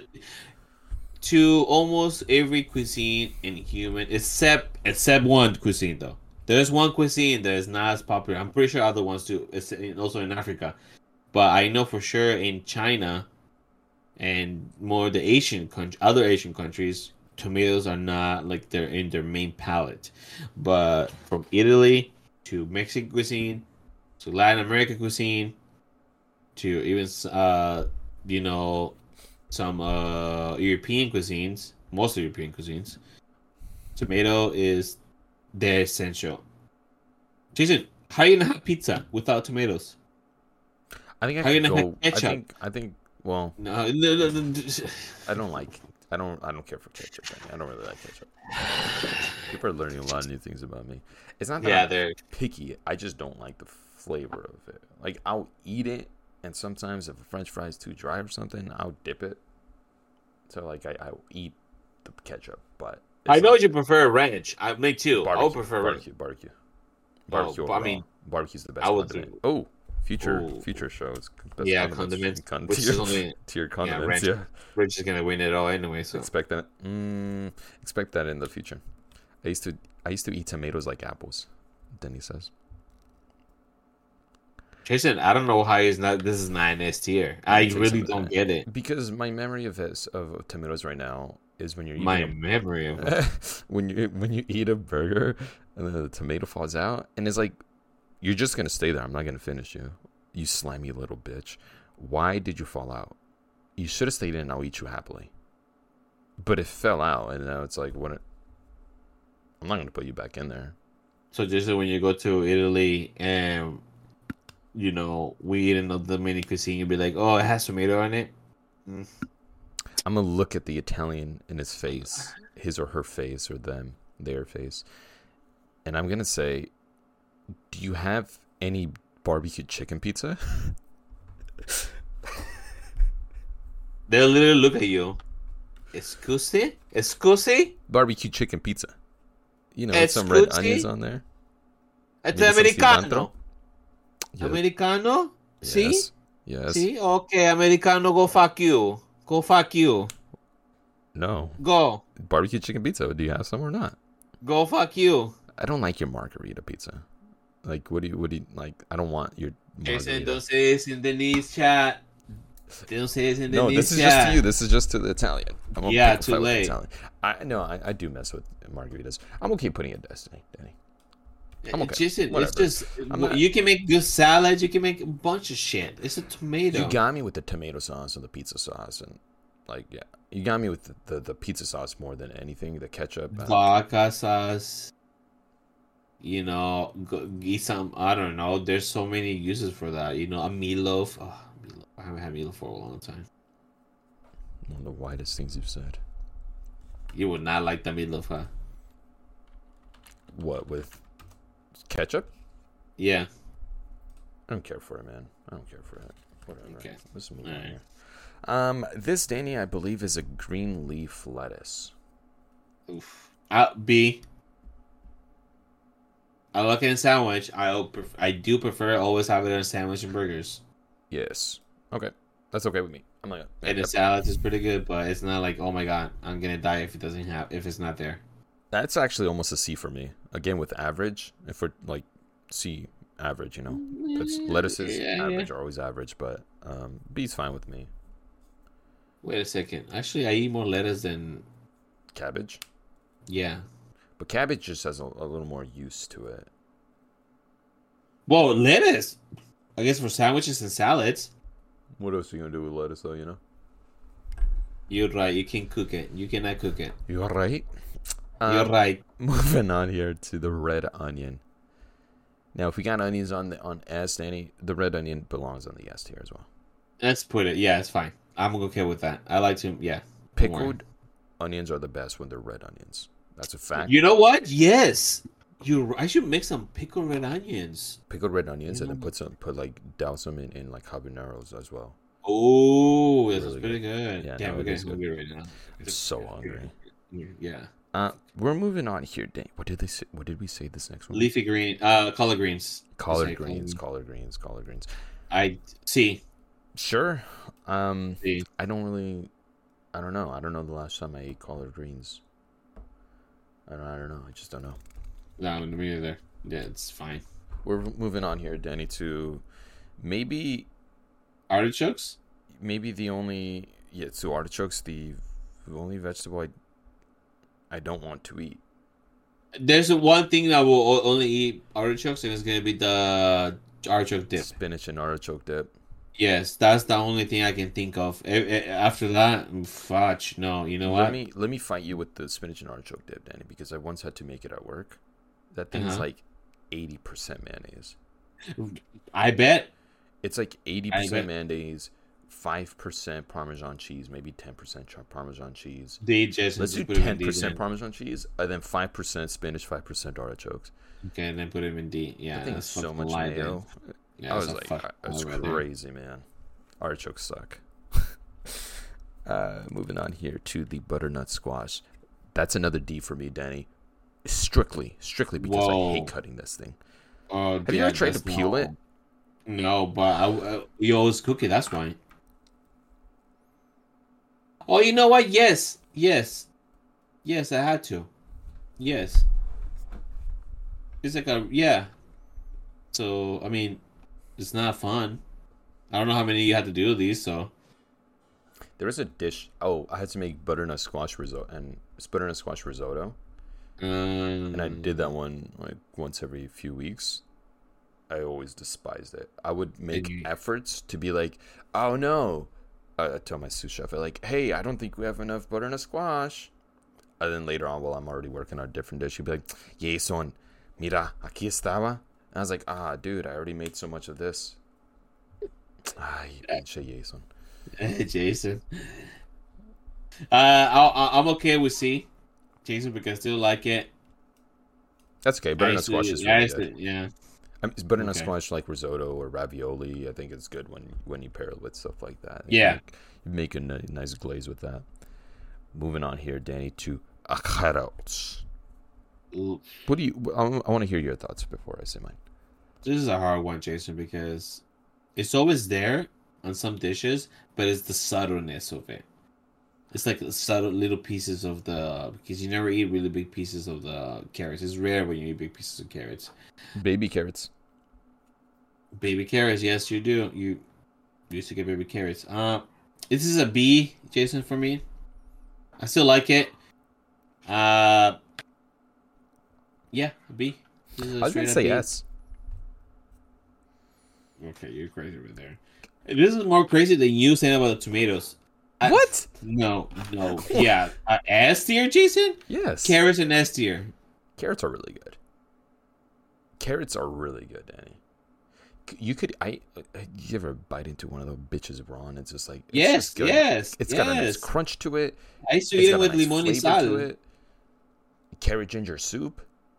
Speaker 2: to almost every cuisine in human, except except one cuisine though. There's one cuisine that is not as popular. I'm pretty sure other ones do. It's in- also in Africa, but I know for sure in China and more the Asian country, other Asian countries, tomatoes are not like they're in their main palate. But from Italy to Mexican cuisine to Latin American cuisine to even uh you know some uh European cuisines, most European cuisines, tomato is the essential. Jason, how are you gonna have pizza without tomatoes?
Speaker 1: I think I
Speaker 2: How you
Speaker 1: could
Speaker 2: gonna
Speaker 1: go.
Speaker 2: have
Speaker 1: I
Speaker 2: ketchup?
Speaker 1: think. I think. Well,
Speaker 2: No, no, no, no.
Speaker 1: I don't like. I don't. I don't care for ketchup. I, mean, I don't really like ketchup. People are learning a lot of new things about me. It's not that
Speaker 2: Yeah,
Speaker 1: I'm
Speaker 2: they're
Speaker 1: picky. I just don't like the flavor of it. Like I'll eat it, and sometimes if a French fry is too dry or something, I'll dip it. So like I I'll eat the ketchup, but
Speaker 2: I
Speaker 1: it's
Speaker 2: know
Speaker 1: not
Speaker 2: you prefer ranch. I me too. I would
Speaker 1: barbecue.
Speaker 2: prefer ranch.
Speaker 1: Barbecue. Barbecue.
Speaker 2: Oh,
Speaker 1: Barbecue.
Speaker 2: but I
Speaker 1: overall.
Speaker 2: mean,
Speaker 1: Barbecue's the best
Speaker 2: I would
Speaker 1: condiment.
Speaker 2: do.
Speaker 1: Oh, future
Speaker 2: Ooh.
Speaker 1: future shows. Best
Speaker 2: Yeah,
Speaker 1: condiments.
Speaker 2: condiments,
Speaker 1: Con-
Speaker 2: which
Speaker 1: tier,
Speaker 2: is only
Speaker 1: tier
Speaker 2: yeah,
Speaker 1: condiments.
Speaker 2: ranch.
Speaker 1: Yeah.
Speaker 2: We're just gonna win it all anyway. So
Speaker 1: Expect that. Mm, expect that in the future. I used to. I used to eat tomatoes like apples. Denny says.
Speaker 2: Jason, I don't know how he's not. This is not an S tier. I
Speaker 1: It takes
Speaker 2: really
Speaker 1: some of
Speaker 2: don't
Speaker 1: that.
Speaker 2: get it.
Speaker 1: Because my memory of this, of tomatoes right now is when you're eating
Speaker 2: My
Speaker 1: a,
Speaker 2: memory of it.
Speaker 1: when you when you eat a burger and then the tomato falls out and it's like you're just gonna stay there. I'm not gonna finish you. You slimy little bitch. Why did you fall out? You should have stayed in and I'll eat you happily. But it fell out and now it's like what it, I'm not gonna put you back in there.
Speaker 2: So Jason, when you go to Italy and you know we eat in the Dominican cuisine, you'll be like, "Oh, it has tomato on it." Mm.
Speaker 1: I'm gonna look at the Italian in his face, his or her face, or them, their face, and I'm gonna say, "Do you have any barbecue chicken pizza?"
Speaker 2: They'll literally look at you. Excuse? Excuse?
Speaker 1: Barbecue chicken pizza. You know, with some red
Speaker 2: Excuse?
Speaker 1: onions on there.
Speaker 2: It's
Speaker 1: Maybe some
Speaker 2: americano.
Speaker 1: cilantro. Yeah.
Speaker 2: Americano? See?
Speaker 1: Yes. Yes.
Speaker 2: See? Okay, americano, go fuck you. Go fuck you.
Speaker 1: No.
Speaker 2: Go.
Speaker 1: Barbecue chicken pizza. Do you have some or not?
Speaker 2: Go fuck you.
Speaker 1: I don't like your margarita pizza. Like, what do you? What do you like? I don't want your
Speaker 2: Jason,
Speaker 1: margarita.
Speaker 2: don't say this in the knees chat. Don't say this in the
Speaker 1: No,
Speaker 2: knees
Speaker 1: this is
Speaker 2: chat.
Speaker 1: just to you. This is just to the Italian. I'm gonna
Speaker 2: Yeah,
Speaker 1: pick a
Speaker 2: too
Speaker 1: fight with the
Speaker 2: late.
Speaker 1: Italian. I no, I, I do mess with margaritas. I'm okay putting it Destiny, Danny. I'm okay.
Speaker 2: Jason,
Speaker 1: Whatever.
Speaker 2: it's just
Speaker 1: I'm not-
Speaker 2: you can make good salads. You can make a bunch of shit. It's a tomato.
Speaker 1: You got me with the tomato sauce and the pizza sauce, and like, yeah, you got me with the, the, the pizza sauce more than anything. The ketchup, uh,
Speaker 2: vodka sauce. You know, go, eat some. I don't know. There's so many uses for that. You know, a meatloaf. Oh, meatloaf. I haven't had meatloaf for a long time.
Speaker 1: one of the widest things you've said.
Speaker 2: You would not like the meatloaf, huh?
Speaker 1: What with ketchup?
Speaker 2: Yeah.
Speaker 1: I don't care for it, man. I don't care for it. Whatever.
Speaker 2: Okay.
Speaker 1: Let's move
Speaker 2: All
Speaker 1: on
Speaker 2: right.
Speaker 1: here. Um, this Danny, I believe, is a green leaf lettuce.
Speaker 2: Oof. Uh, B. I like it in sandwich. I pref- I do prefer always have it in sandwich and burgers.
Speaker 1: Yes. Okay. That's okay with me. I'm like,
Speaker 2: And the salads is pretty good, but it's not like, oh my god, I'm gonna die if it doesn't have if it's not there.
Speaker 1: that's actually almost a C for me. Again, with average, if we're like C average, you know, that's lettuces
Speaker 2: Yeah,
Speaker 1: average
Speaker 2: yeah.
Speaker 1: are always average, but um, B's fine with me.
Speaker 2: Wait a second. Actually, I eat more lettuce than
Speaker 1: Cabbage,
Speaker 2: yeah.
Speaker 1: but cabbage just has a, a little more use to it.
Speaker 2: Well, lettuce. I guess for sandwiches and salads.
Speaker 1: What else are you gonna do with lettuce, though? You know.
Speaker 2: You're right. You can cook it. You cannot cook it.
Speaker 1: You're right.
Speaker 2: You're
Speaker 1: Um,
Speaker 2: right.
Speaker 1: Moving on here to the red onion. Now, if we got onions on the on S, Danny, the red onion belongs on the S tier as well.
Speaker 2: Let's put it. Yeah, it's fine. I'm okay with that. I like to. Yeah. don't worry.
Speaker 1: Pickled onions are the best when they're red onions. That's a fact.
Speaker 2: You know what? Yes. You. I should make some pickled red onions.
Speaker 1: Pickled red onions and then
Speaker 2: Mm.
Speaker 1: put some put like douse them in, in like habaneros as well.
Speaker 2: Oh, this
Speaker 1: Really
Speaker 2: is pretty good.
Speaker 1: Yeah,
Speaker 2: Damn,
Speaker 1: no,
Speaker 2: we're
Speaker 1: it is
Speaker 2: getting
Speaker 1: good.
Speaker 2: hungry right now.
Speaker 1: I'm so hungry.
Speaker 2: Yeah.
Speaker 1: Uh, we're moving on here. Dan, what did they say? What did we say this next one?
Speaker 2: Leafy green. Uh, collard greens.
Speaker 1: Collard
Speaker 2: Say
Speaker 1: greens,
Speaker 2: collard-
Speaker 1: collard greens, collard greens.
Speaker 2: I see.
Speaker 1: Sure. Um,
Speaker 2: See.
Speaker 1: I don't really. I don't know. I don't know the last time I ate collard greens. I don't. I don't know. I just don't know.
Speaker 2: No, me neither. Yeah, it's fine.
Speaker 1: We're moving on here, Danny, to maybe
Speaker 3: Artichokes?
Speaker 1: Maybe the only yeah, so artichokes the, the only vegetable I I don't want to eat.
Speaker 3: There's one thing that will o- only eat artichokes, and it's gonna be the artichoke dip.
Speaker 1: Spinach and artichoke dip.
Speaker 3: Yes, that's the only thing I can think of. A- a- After that, fudge. No, you know
Speaker 1: Let
Speaker 3: what?
Speaker 1: me let me fight you with the spinach and artichoke dip, Danny, because I once had to make it at work. That thing's
Speaker 3: Uh-huh.
Speaker 1: like eighty percent mayonnaise.
Speaker 3: I bet.
Speaker 1: It's like eighty
Speaker 3: I
Speaker 1: percent
Speaker 3: bet.
Speaker 1: mayonnaise, five percent Parmesan cheese, maybe ten percent Parmesan cheese.
Speaker 3: They just
Speaker 1: Let's do
Speaker 3: just put him in
Speaker 1: ten
Speaker 3: D
Speaker 1: percent
Speaker 3: then.
Speaker 1: Parmesan cheese, and then five percent spinach, five percent artichokes.
Speaker 3: Okay, and then put him in D. Yeah,
Speaker 1: That thing is
Speaker 3: that's
Speaker 1: so
Speaker 3: fucking
Speaker 1: much
Speaker 3: lie, then.
Speaker 1: mayo.
Speaker 3: Yeah,
Speaker 1: I
Speaker 3: that's
Speaker 1: was
Speaker 3: a
Speaker 1: like,
Speaker 3: fucking
Speaker 1: I, it's
Speaker 3: lie right there.
Speaker 1: crazy, man. Artichokes suck. uh, moving on here to the butternut squash. That's another D for me, Danny. Strictly, strictly because
Speaker 3: Whoa.
Speaker 1: I hate cutting this thing.
Speaker 3: Oh,
Speaker 1: Have you
Speaker 3: yeah,
Speaker 1: ever tried to
Speaker 3: that's
Speaker 1: peel
Speaker 3: not-
Speaker 1: it?
Speaker 3: No, but I, I, you always cook it. That's why. Oh, you know what? Yes, yes, yes. I had to. Yes. It's like a yeah. So I mean, it's not fun. I don't know how many you had to do of these. So
Speaker 1: There was a dish. Oh, I had to make butternut squash risotto and butternut squash risotto,
Speaker 3: um,
Speaker 1: and I did that one like once every few weeks. I always despised it. I would make
Speaker 3: you-
Speaker 1: efforts to be like, "Oh no," I, I tell my sous chef, like, "Hey, I don't think we have enough butternut squash." And then later on, while I'm already working on a different dish, he'd be like, "Jason, mira, aquí estaba." And I was like, "Ah, dude, I already made so much of this." Ay, pinche Jason.
Speaker 3: Jason. Uh, I'll, I'll- I'm okay with C, Jason, because I still like it.
Speaker 1: That's okay.
Speaker 3: I
Speaker 1: Butternut
Speaker 3: used to-
Speaker 1: squash is
Speaker 3: yeah, I
Speaker 1: really
Speaker 3: used
Speaker 1: good.
Speaker 3: to- yeah.
Speaker 1: I mean, it's butternut
Speaker 3: Okay.
Speaker 1: squash like risotto or ravioli. I think it's good when when you pair it with stuff like that.
Speaker 3: Yeah.
Speaker 1: you make, you make a ni- nice glaze with that. Moving on here, Danny, to carrots.
Speaker 3: Ooh,
Speaker 1: What do you? I, I want to hear your thoughts before I say mine.
Speaker 3: This is a hard one, Jason, because it's always there on some dishes, but it's the subtleness of it. It's like subtle little pieces of the because you never eat really big pieces of the carrots. It's rare when you eat big pieces of carrots.
Speaker 1: Baby carrots.
Speaker 3: Baby carrots, yes, you do. You used to get baby carrots. Uh, this is a B, Jason, for me. I still like it. Uh, yeah, a B. This is a
Speaker 1: I was
Speaker 3: straight
Speaker 1: gonna
Speaker 3: up
Speaker 1: say
Speaker 3: B.
Speaker 1: yes.
Speaker 3: Okay, you're crazy right there. This is more crazy than you saying about the tomatoes. I-
Speaker 1: What?
Speaker 3: No, no. Yeah. Uh, S tier, Jason?
Speaker 1: Yes.
Speaker 3: Carrots and S tier.
Speaker 1: Carrots are really good. Carrots are really good, Danny. C- You could I. uh, You ever bite into one of those bitches raw and it's just like it's
Speaker 3: Yes,
Speaker 1: just good.
Speaker 3: yes.
Speaker 1: It's
Speaker 3: yes.
Speaker 1: got a nice crunch to it.
Speaker 3: I used to
Speaker 1: It's
Speaker 3: eat it
Speaker 1: got a
Speaker 3: with
Speaker 1: nice
Speaker 3: limon y
Speaker 1: flavor to
Speaker 3: sal.
Speaker 1: it. Carrot ginger soup.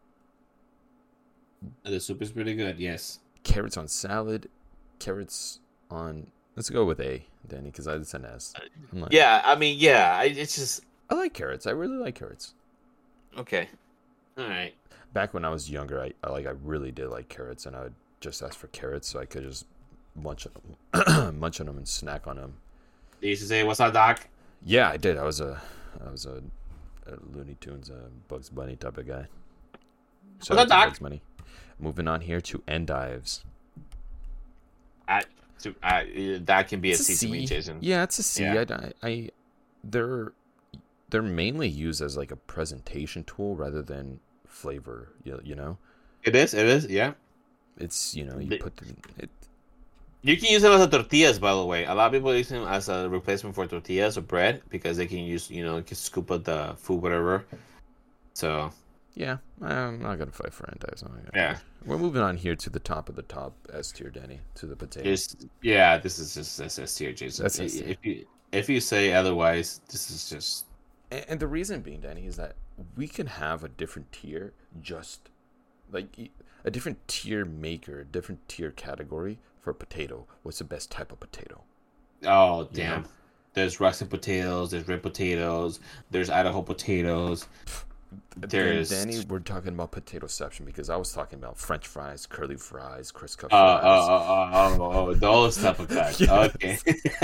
Speaker 3: The soup is pretty good, yes.
Speaker 1: Carrots on salad. Carrots on. Let's go with A, Danny, because it's an S. I'm like,
Speaker 2: Yeah, I mean, yeah, I, it's just
Speaker 1: I like carrots. I really like carrots.
Speaker 2: okay.
Speaker 3: All right.
Speaker 1: Back when I was younger, I, I like I really did like carrots, and I would just ask for carrots so I could just munch on them, munch on them and snack on them.
Speaker 3: They used to say, "What's up, Doc?"
Speaker 1: Yeah, I did. I was a, I was a, a Looney Tunes, uh, Bugs Bunny type of guy. Shout
Speaker 3: What's up,
Speaker 1: out to
Speaker 3: Doc?
Speaker 1: Bugs Bunny. Moving on here to endives.
Speaker 2: I, to, I that can be a
Speaker 1: It's
Speaker 2: C,
Speaker 1: a
Speaker 2: to me,
Speaker 1: C.
Speaker 2: Jason.
Speaker 1: Yeah, it's a C.
Speaker 3: Yeah.
Speaker 1: I, I, I, they're, they're mainly used as like a presentation tool rather than flavor. You, you know,
Speaker 3: It is, it is, yeah.
Speaker 1: it's you know you
Speaker 2: The-
Speaker 1: put them. It,
Speaker 2: You can use them as a tortillas, by the way. A lot of people use them as a replacement for tortillas or bread because they can use, you know, can scoop up the food, whatever. So
Speaker 1: yeah, I'm not gonna fight for endives. I'm not gonna-
Speaker 2: yeah,
Speaker 1: We're moving on here to the top of the top S tier, Danny, to the potato.
Speaker 2: just yeah, this is just S S tier, Jason.
Speaker 1: That's
Speaker 2: I-
Speaker 1: S tier.
Speaker 2: If you if you say otherwise, this is just
Speaker 1: And, and the reason being, Danny, is that we can have a different tier, just like e- a different tier maker, a different tier category for potato. What's the best type of potato?
Speaker 3: Oh, damn.
Speaker 1: Yeah.
Speaker 3: There's Russian potatoes, there's red potatoes, there's Idaho potatoes.
Speaker 1: Then,
Speaker 3: There's
Speaker 1: Danny, we're talking about potatoception because I was talking about French fries, curly fries, crisp cut
Speaker 3: Oh, oh,
Speaker 1: fries.
Speaker 3: oh, oh, oh, oh, those type of guys.
Speaker 1: Yes.
Speaker 3: Okay.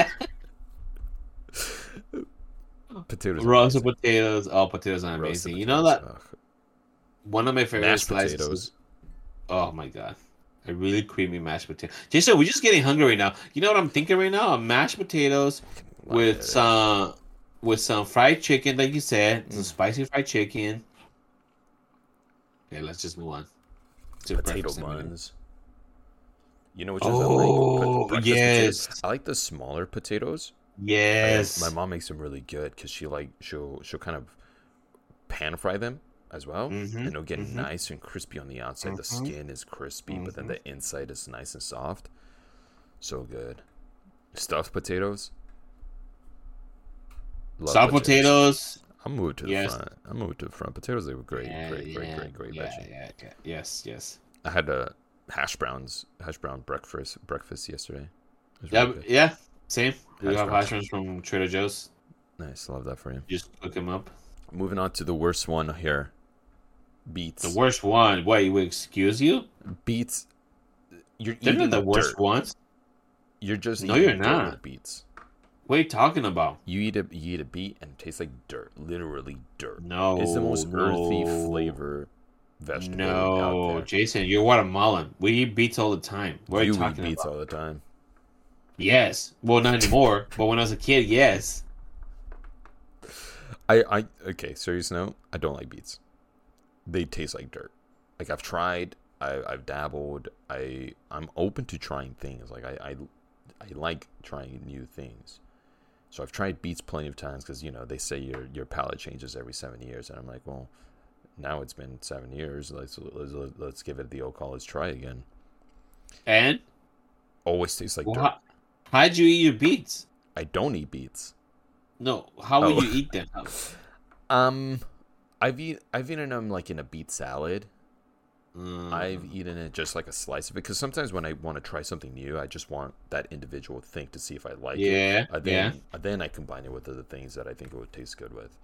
Speaker 1: Potatoes. are
Speaker 3: Russian
Speaker 1: amazing.
Speaker 3: potatoes. Oh, potatoes are
Speaker 1: Roasted
Speaker 3: amazing. You know that
Speaker 1: potatoes, ugh.
Speaker 3: one of my favorite
Speaker 1: Mashed
Speaker 3: slices.
Speaker 1: potatoes.
Speaker 3: Oh my god. A really creamy mashed potato. Jason, we're just getting hungry right now. You know what I'm thinking right now? Mashed potatoes with some with some fried chicken, like you said, some spicy fried chicken. Okay, let's just move on. To
Speaker 1: Potato
Speaker 3: breakfast in a minute.
Speaker 1: buns. You know which ones
Speaker 3: Oh,
Speaker 1: I like? Breakfast
Speaker 3: yes.
Speaker 1: potatoes. I like the smaller potatoes.
Speaker 3: Yes.
Speaker 1: I, my mom makes them really good because she like she'll she'll kind of pan fry them as well,
Speaker 3: Mhm,
Speaker 1: and it'll get
Speaker 3: mhm.
Speaker 1: nice and crispy on the outside. The
Speaker 3: Mhm.
Speaker 1: skin is crispy, but then
Speaker 3: Mhm.
Speaker 1: the inside is nice and soft. So good. Stuffed potatoes. Love
Speaker 3: Soft potatoes.
Speaker 1: I'm moved to the
Speaker 3: Yes.
Speaker 1: front. I'm moved to the front. Potatoes, they were great,
Speaker 3: Yeah,
Speaker 1: great, great,
Speaker 3: yeah,
Speaker 1: great, great
Speaker 3: yeah,
Speaker 1: veggie.
Speaker 3: yeah, yeah. Yes, yes.
Speaker 1: I had a hash browns, hash brown breakfast breakfast yesterday. It was
Speaker 3: Yeah,
Speaker 1: really good.
Speaker 3: yeah. Same. We
Speaker 1: Hash
Speaker 3: have
Speaker 1: browns.
Speaker 3: hash browns from Trader Joe's.
Speaker 1: Nice, love that for you.
Speaker 3: Just cook them up.
Speaker 1: Moving on to the worst one here. Beets.
Speaker 3: The worst one. Wait, we excuse you?
Speaker 1: Beets. You're
Speaker 3: They're
Speaker 1: eating
Speaker 3: not the worst
Speaker 1: dirt.
Speaker 3: ones.
Speaker 1: You're just
Speaker 3: No,
Speaker 1: eating
Speaker 3: you're
Speaker 1: dirt
Speaker 3: not.
Speaker 1: with beets.
Speaker 3: What are you talking about?
Speaker 1: You eat a you eat a beet and it tastes like dirt, literally dirt.
Speaker 3: No.
Speaker 1: It's the most earthy
Speaker 3: no,
Speaker 1: flavor vegetable out
Speaker 3: No,
Speaker 1: there.
Speaker 3: Jason, you're watermelon. We eat beets all the time. What are you
Speaker 1: you eat
Speaker 3: talking
Speaker 1: beets
Speaker 3: about?
Speaker 1: all the time.
Speaker 3: Yes. Well, not anymore. But when I was a kid, yes.
Speaker 1: I, I okay, serious note, I don't like beets. They taste like dirt. Like I've tried, I I've dabbled, I I'm open to trying things. Like I I, I like trying new things. So I've tried beets plenty of times because you know they say your your palate changes every seven years, and I'm like, well, now it's been seven years. Let's let's, let's give it the old college try again.
Speaker 3: And
Speaker 1: Always tastes like
Speaker 3: well,
Speaker 1: dirt.
Speaker 3: how, how'd you eat your beets?
Speaker 1: I don't eat beets.
Speaker 3: No, how would
Speaker 1: Oh.
Speaker 3: you eat them?
Speaker 1: Um, I've eat I've eaten them like in a beet salad.
Speaker 3: Mm.
Speaker 1: I've eaten it just like a slice of it because sometimes when I want to try something new, I just want that individual thing to see if I like it.
Speaker 3: Yeah,
Speaker 1: Uh, then,
Speaker 3: yeah.
Speaker 1: uh, then I combine it with other things that I think it would taste good with.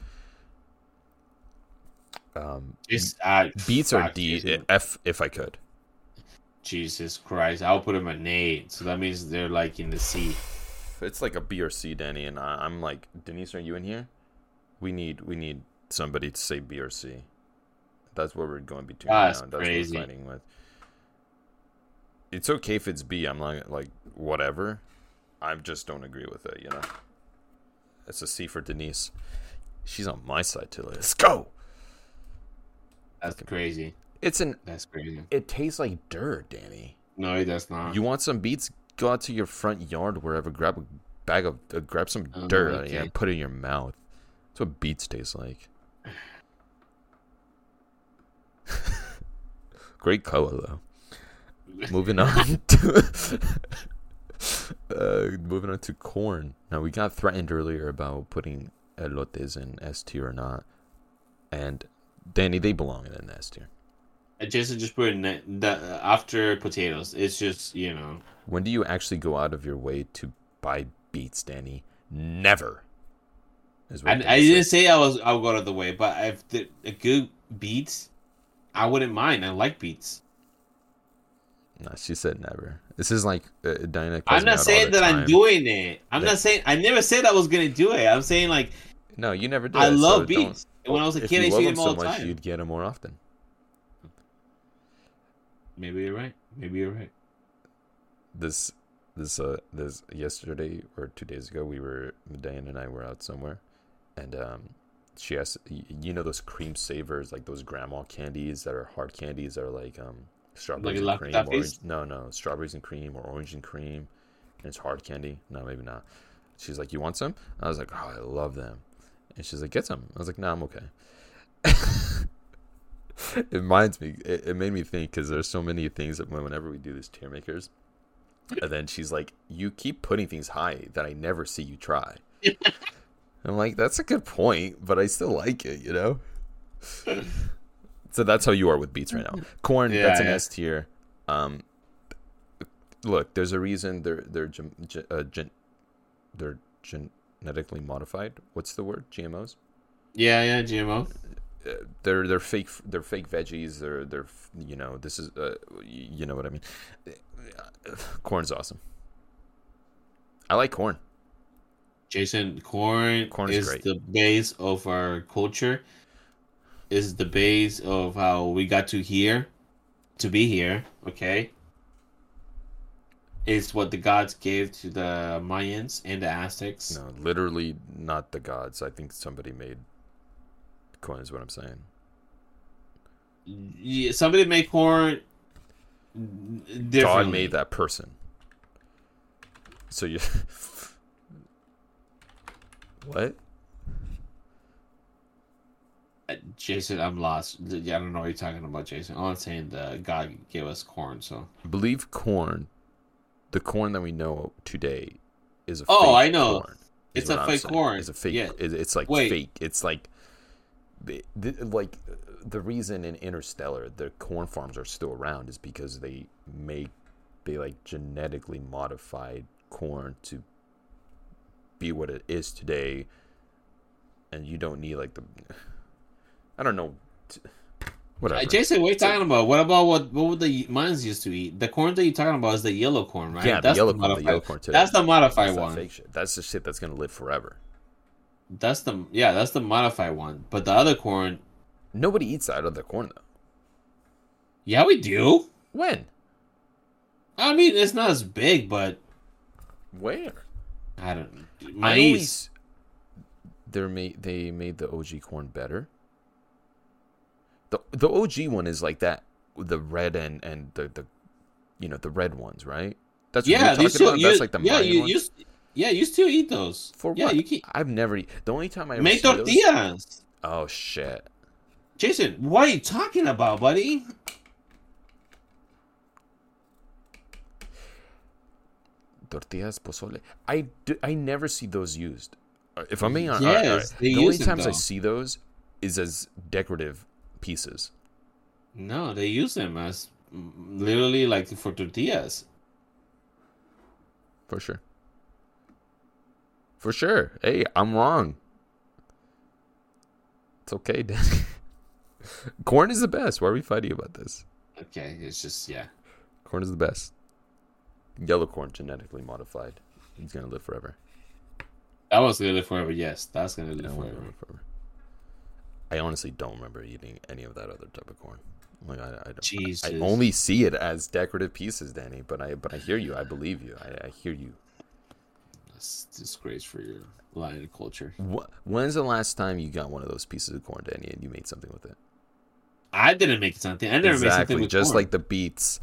Speaker 1: Um,
Speaker 3: It's, uh,
Speaker 1: beets are
Speaker 3: fuck,
Speaker 1: D
Speaker 3: Jason.
Speaker 1: F if I could.
Speaker 3: Jesus Christ, I'll put them at an A. So that means they're like in the C.
Speaker 1: It's like a B or C, Danny, and I, I'm like, Denise, are you in here? We need we need somebody to say B or C. That's what we're going between
Speaker 3: That's
Speaker 1: now. And that's
Speaker 3: crazy.
Speaker 1: what we're fighting with. It's okay if it's B. I'm not like whatever. I just don't agree with it. You know. It's a C for Denise. She's on my side too. Let's go.
Speaker 3: That's crazy.
Speaker 1: It's an.
Speaker 3: That's crazy.
Speaker 1: It tastes like dirt, Danny.
Speaker 3: No, it does not.
Speaker 1: You want some beets? Go out to your front yard, wherever. Grab a bag of, uh, grab some
Speaker 3: Oh,
Speaker 1: dirt
Speaker 3: okay.
Speaker 1: and put it in your mouth. That's what beets taste like. Great color though. Moving on to uh, moving on to corn. Now we got threatened earlier about putting elotes in S tier or not, and Danny, they belong in an S tier.
Speaker 3: I just just put in the, the after potatoes. It's just you know.
Speaker 1: When do you actually go out of your way to buy beets, Danny? Never. Is what
Speaker 3: I,
Speaker 1: Danny
Speaker 3: I didn't
Speaker 1: said.
Speaker 3: say I was I would go out of the way, but if the a good beets, I wouldn't mind. I like beets.
Speaker 1: No, she said never. This is like uh, Diana. calls
Speaker 3: I'm
Speaker 1: me
Speaker 3: not
Speaker 1: out all
Speaker 3: saying
Speaker 1: the
Speaker 3: that I'm
Speaker 1: time.
Speaker 3: doing it. I'm
Speaker 1: That-
Speaker 3: not saying I never said I was gonna do it. I'm saying like
Speaker 1: No, you never did.
Speaker 3: I
Speaker 1: so
Speaker 3: love
Speaker 1: don't-
Speaker 3: beets. And when I was a
Speaker 1: if
Speaker 3: kid, I
Speaker 1: you
Speaker 3: used to
Speaker 1: love
Speaker 3: eat
Speaker 1: them
Speaker 3: them all
Speaker 1: so
Speaker 3: the
Speaker 1: much,
Speaker 3: time.
Speaker 1: you'd get them more often.
Speaker 3: Maybe you're right. Maybe you're right.
Speaker 1: This, this, uh, this yesterday or two days ago, we were Diana and I were out somewhere, and um, she asked, y- you know, those cream savers, like those grandma candies that are hard candies that are like um strawberries
Speaker 3: Like
Speaker 1: and
Speaker 3: Laffy
Speaker 1: cream,
Speaker 3: Taffies?
Speaker 1: orange. No, no, strawberries and cream or orange and cream, and it's hard candy. No, maybe not. She's like, you want some? I was like, oh, I love them. And she's like, get some. I was like, no, I'm okay. It reminds me, it, it made me think because there's so many things that when- whenever we do these tier makers, and then she's like, you keep putting things high that I never see you try. I'm like, that's a good point, but I still like it, you know? So that's how you are with beets right now. Corn,
Speaker 3: Yeah,
Speaker 1: that's an
Speaker 3: yeah.
Speaker 1: S tier. Um, look, there's a reason they're they're gen, gen, uh, gen, they're genetically modified. What's the word? G M Os.
Speaker 3: Yeah, yeah, G M O.
Speaker 1: Uh, they're they're fake they're fake veggies. They're they're you know this is uh, you know what I mean. Corn's awesome. I like corn.
Speaker 3: Jason, corn,
Speaker 1: Corn is
Speaker 3: is
Speaker 1: great.
Speaker 3: the base of our culture. Is the base of how we got to here, to be here. Okay, is what the gods gave to the Mayans and the Aztecs.
Speaker 1: No, literally not the gods. I think somebody made corn. Is what I'm saying.
Speaker 3: Yeah, somebody made corn. Differently.
Speaker 1: God made that person. So you. What?
Speaker 3: Jason, I'm lost. I don't know what you're talking about, Jason. All I'm saying, the God gave us corn, so.
Speaker 1: I believe corn, the corn that we know today, is a
Speaker 3: oh,
Speaker 1: fake
Speaker 3: I know.
Speaker 1: corn.
Speaker 3: It's a fake corn.
Speaker 1: It's a fake.
Speaker 3: Yeah.
Speaker 1: It, it's like
Speaker 3: Wait.
Speaker 1: fake. It's like, the, the, like the reason in Interstellar the corn farms are still around is because they make they like genetically modified corn to be what it is today, and you don't need like the. I don't know. Whatever.
Speaker 3: Uh, Jason, what are you talking about? What about what what would the Mayans used to eat? The corn that you're talking about is the yellow corn, right?
Speaker 1: Yeah,
Speaker 3: that's
Speaker 1: the yellow
Speaker 3: the
Speaker 1: corn.
Speaker 3: modified,
Speaker 1: The yellow corn today.
Speaker 3: That's the modified
Speaker 1: That's that
Speaker 3: one.
Speaker 1: fake shit. That's the shit that's gonna live forever.
Speaker 3: That's the yeah, that's the modified one. But the other corn,
Speaker 1: Nobody eats that other corn though.
Speaker 3: yeah, we do.
Speaker 1: When?
Speaker 3: I mean, it's not as big, but
Speaker 1: Where?
Speaker 3: I don't know.
Speaker 1: I
Speaker 3: Maize.
Speaker 1: always. They're made. They made the O G corn better. The the O G one is like that, the red and and the, the you know the red ones, right? That's what
Speaker 3: Yeah,
Speaker 1: you're
Speaker 3: you
Speaker 1: talking
Speaker 3: still
Speaker 1: about.
Speaker 3: you,
Speaker 1: That's like the
Speaker 3: yeah,
Speaker 1: Mayan
Speaker 3: you,
Speaker 1: ones?
Speaker 3: you yeah, you still eat those.
Speaker 1: For
Speaker 3: yeah,
Speaker 1: what?
Speaker 3: you can
Speaker 1: I've never. eat- The only time I ever
Speaker 3: make
Speaker 1: see those-
Speaker 3: tortillas.
Speaker 1: Oh shit!
Speaker 3: Jason, what are you talking about, buddy?
Speaker 1: Tortillas, pozole. I, do, I never see those used. Uh, If I'm being honest,
Speaker 3: Yes,
Speaker 1: all right,
Speaker 3: they
Speaker 1: the only
Speaker 3: use them,
Speaker 1: times I
Speaker 3: though.
Speaker 1: see those is as decorative pieces.
Speaker 3: No, they use them as mm, literally like for tortillas.
Speaker 1: For sure. For sure. Hey, I'm wrong. It's okay, Danny. Corn is the best. Why are we fighting about this?
Speaker 3: Okay, it's just yeah.
Speaker 1: Corn is the best. Yellow corn, genetically modified. He's gonna live forever.
Speaker 3: That was gonna live forever. Yes, that's gonna live
Speaker 1: I wanna
Speaker 3: forever.
Speaker 1: live forever. I honestly don't remember eating any of that other type of corn. Like I, I don't.
Speaker 3: Jesus.
Speaker 1: I only see it as decorative pieces, Danny. But I, but I hear you. I believe you. I, I hear you.
Speaker 3: That's disgrace for your line of culture.
Speaker 1: Wh- When's the last time you got one of those pieces of corn, Danny, and you made something with it?
Speaker 3: I didn't make something. I never made something
Speaker 1: Exactly,
Speaker 3: with
Speaker 1: just
Speaker 3: corn.
Speaker 1: like the beets.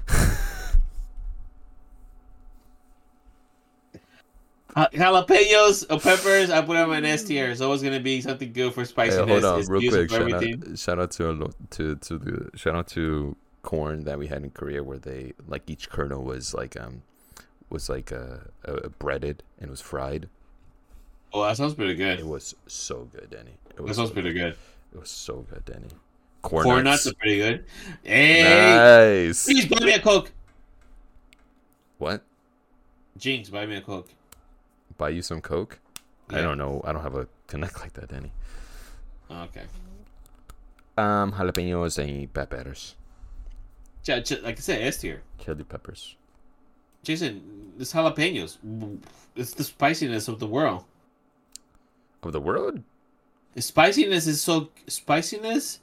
Speaker 3: Uh, jalapenos or peppers, I put on my nest here. It's always gonna be something good for
Speaker 1: Hey,
Speaker 3: spiciness.
Speaker 1: hold on,
Speaker 3: It's
Speaker 1: real
Speaker 3: used
Speaker 1: quick.
Speaker 3: for
Speaker 1: Shout
Speaker 3: everything.
Speaker 1: out, shout out to to to the shout out to corn that we had in Korea, where they like each kernel was like um was like uh, uh breaded and was fried.
Speaker 3: Oh, that sounds pretty good.
Speaker 1: It was so good, Danny. It
Speaker 3: That
Speaker 1: was
Speaker 3: sounds
Speaker 1: so
Speaker 3: pretty
Speaker 1: good.
Speaker 3: good.
Speaker 1: It was so good, Danny. Corn,
Speaker 3: Corn
Speaker 1: nuts.
Speaker 3: nuts are pretty good. Hey,
Speaker 1: Nice.
Speaker 3: please buy me a Coke.
Speaker 1: What?
Speaker 3: Jinx, buy me a Coke.
Speaker 1: Buy you some Coke? I
Speaker 3: Yeah.
Speaker 1: don't know. I don't have a connect like that, Danny.
Speaker 3: Okay.
Speaker 1: Um, jalapenos and peppers.
Speaker 3: Ch- ch- like I said, S tier.
Speaker 1: Chili peppers.
Speaker 3: Jason, this jalapenos. It's the spiciness of the world.
Speaker 1: Of the world?
Speaker 3: The spiciness is so spiciness.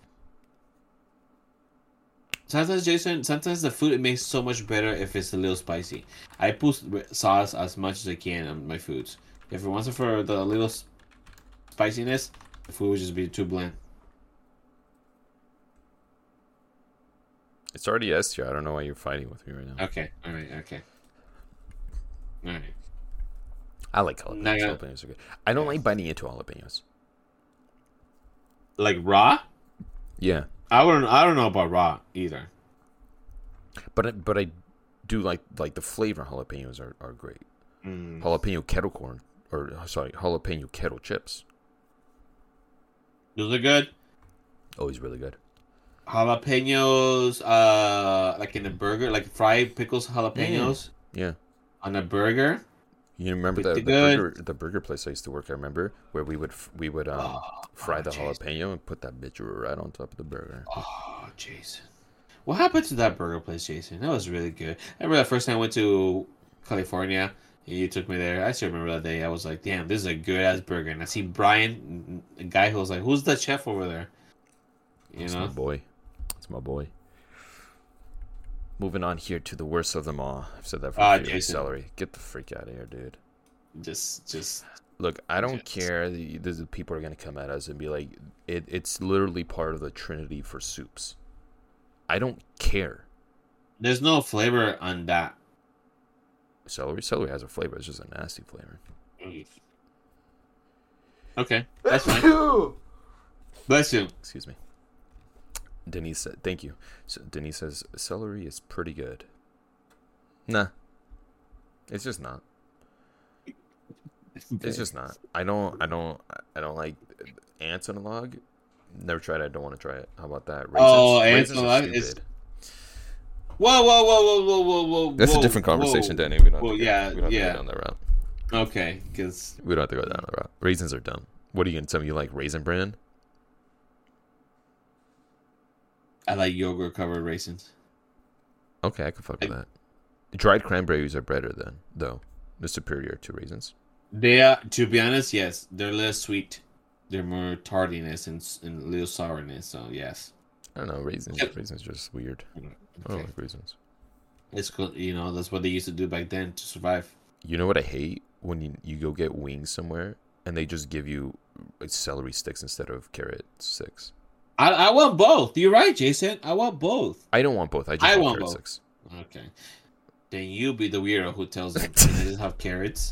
Speaker 3: Sometimes, Jason, sometimes the food it makes so much better if it's a little spicy. I put sauce as much as I can on my foods. If it wasn't for the little s- spiciness, the food would just be too bland.
Speaker 1: It's already S tier. I don't know why you're fighting with me right now.
Speaker 3: Okay, all right, okay, all right.
Speaker 1: I like jalapenos.
Speaker 3: Nah, yeah.
Speaker 1: Jalapenos are good. I don't like biting into jalapenos.
Speaker 3: Like raw?
Speaker 1: Yeah,
Speaker 3: I wouldn't. I don't know about raw either.
Speaker 1: but I, but I do like like the flavor jalapenos are, are great.
Speaker 3: Mm.
Speaker 1: Jalapeno kettle corn or sorry jalapeno kettle chips,
Speaker 3: Those are good.
Speaker 1: always really good.
Speaker 3: Jalapenos, uh, like in a burger, like fried pickles jalapenos
Speaker 1: Yeah,
Speaker 3: on a burger.
Speaker 1: you remember the, the
Speaker 3: Pretty good.
Speaker 1: burger the burger place I used to work. I remember where we would f- we would um,
Speaker 3: Oh,
Speaker 1: fry
Speaker 3: oh,
Speaker 1: the
Speaker 3: jeez.
Speaker 1: jalapeno and put that bitch right on top of the burger.
Speaker 3: Oh, Jason. What happened to that burger place, Jason? That was really good. I remember the first time I went to California and you took me there. I still remember that day. I was like, damn, this is a good ass burger. And I see Brian, a guy who was like, who's the chef over there? You
Speaker 1: That's
Speaker 3: know?
Speaker 1: my boy. That's my boy. moving on here to the worst of them all. I've said that for
Speaker 3: Ah,
Speaker 1: a few.
Speaker 3: Jason.
Speaker 1: Celery. Get the freak out of here, dude.
Speaker 3: Just, just.
Speaker 1: Look, I don't
Speaker 3: Yes.
Speaker 1: care. The, the, the people are gonna come at us and be like, it, "It's literally part of the trinity for soups." I don't care.
Speaker 3: There's no flavor on that.
Speaker 1: Celery, celery has a flavor. It's just a nasty flavor.
Speaker 3: Okay, that's fine. Bless you.
Speaker 1: Excuse me. Denise said, "Thank you." So Denise says, "Celery is pretty good." Nah, it's just not. It's just not. I don't. I don't. I don't like ants on a log. Never tried it. I don't want to try it. How about that? Raisins,
Speaker 3: Oh, ants
Speaker 1: raisins
Speaker 3: on a
Speaker 1: are
Speaker 3: log is-
Speaker 1: stupid.
Speaker 3: Whoa, whoa, whoa, whoa, whoa, whoa, whoa.
Speaker 1: That's
Speaker 3: whoa,
Speaker 1: a different conversation,
Speaker 3: whoa.
Speaker 1: Danny. We don't. Have
Speaker 3: Well,
Speaker 1: to go,
Speaker 3: yeah,
Speaker 1: we don't have
Speaker 3: yeah.
Speaker 1: to go down that route.
Speaker 3: Okay, because
Speaker 1: We don't have to go down that route. Raisins are dumb. What are you gonna tell me? You like Raisin Bran?
Speaker 3: I like yogurt covered raisins.
Speaker 1: Okay, I can fuck with
Speaker 3: I-
Speaker 1: that. Dried cranberries are better than though. They're superior to raisins.
Speaker 3: They are, to be honest, yes, they're less sweet. They're more tardiness and, s- and a little sourness. So yes,
Speaker 1: I don't know. Raisins.
Speaker 3: Yep.
Speaker 1: Raisins are just weird. I don't
Speaker 3: okay.
Speaker 1: like raisins.
Speaker 3: It's cool. You know, that's what they used to do back then to survive.
Speaker 1: You know what I hate when you you go get wings somewhere and they just give you like, celery sticks instead of carrot sticks.
Speaker 3: I, I want both. You're right, Jason. I want both.
Speaker 1: I don't want both. I just
Speaker 3: I
Speaker 1: want,
Speaker 3: want
Speaker 1: carrot
Speaker 3: both.
Speaker 1: sticks.
Speaker 3: Okay. Then you be the weirdo who tells them can I just have carrots.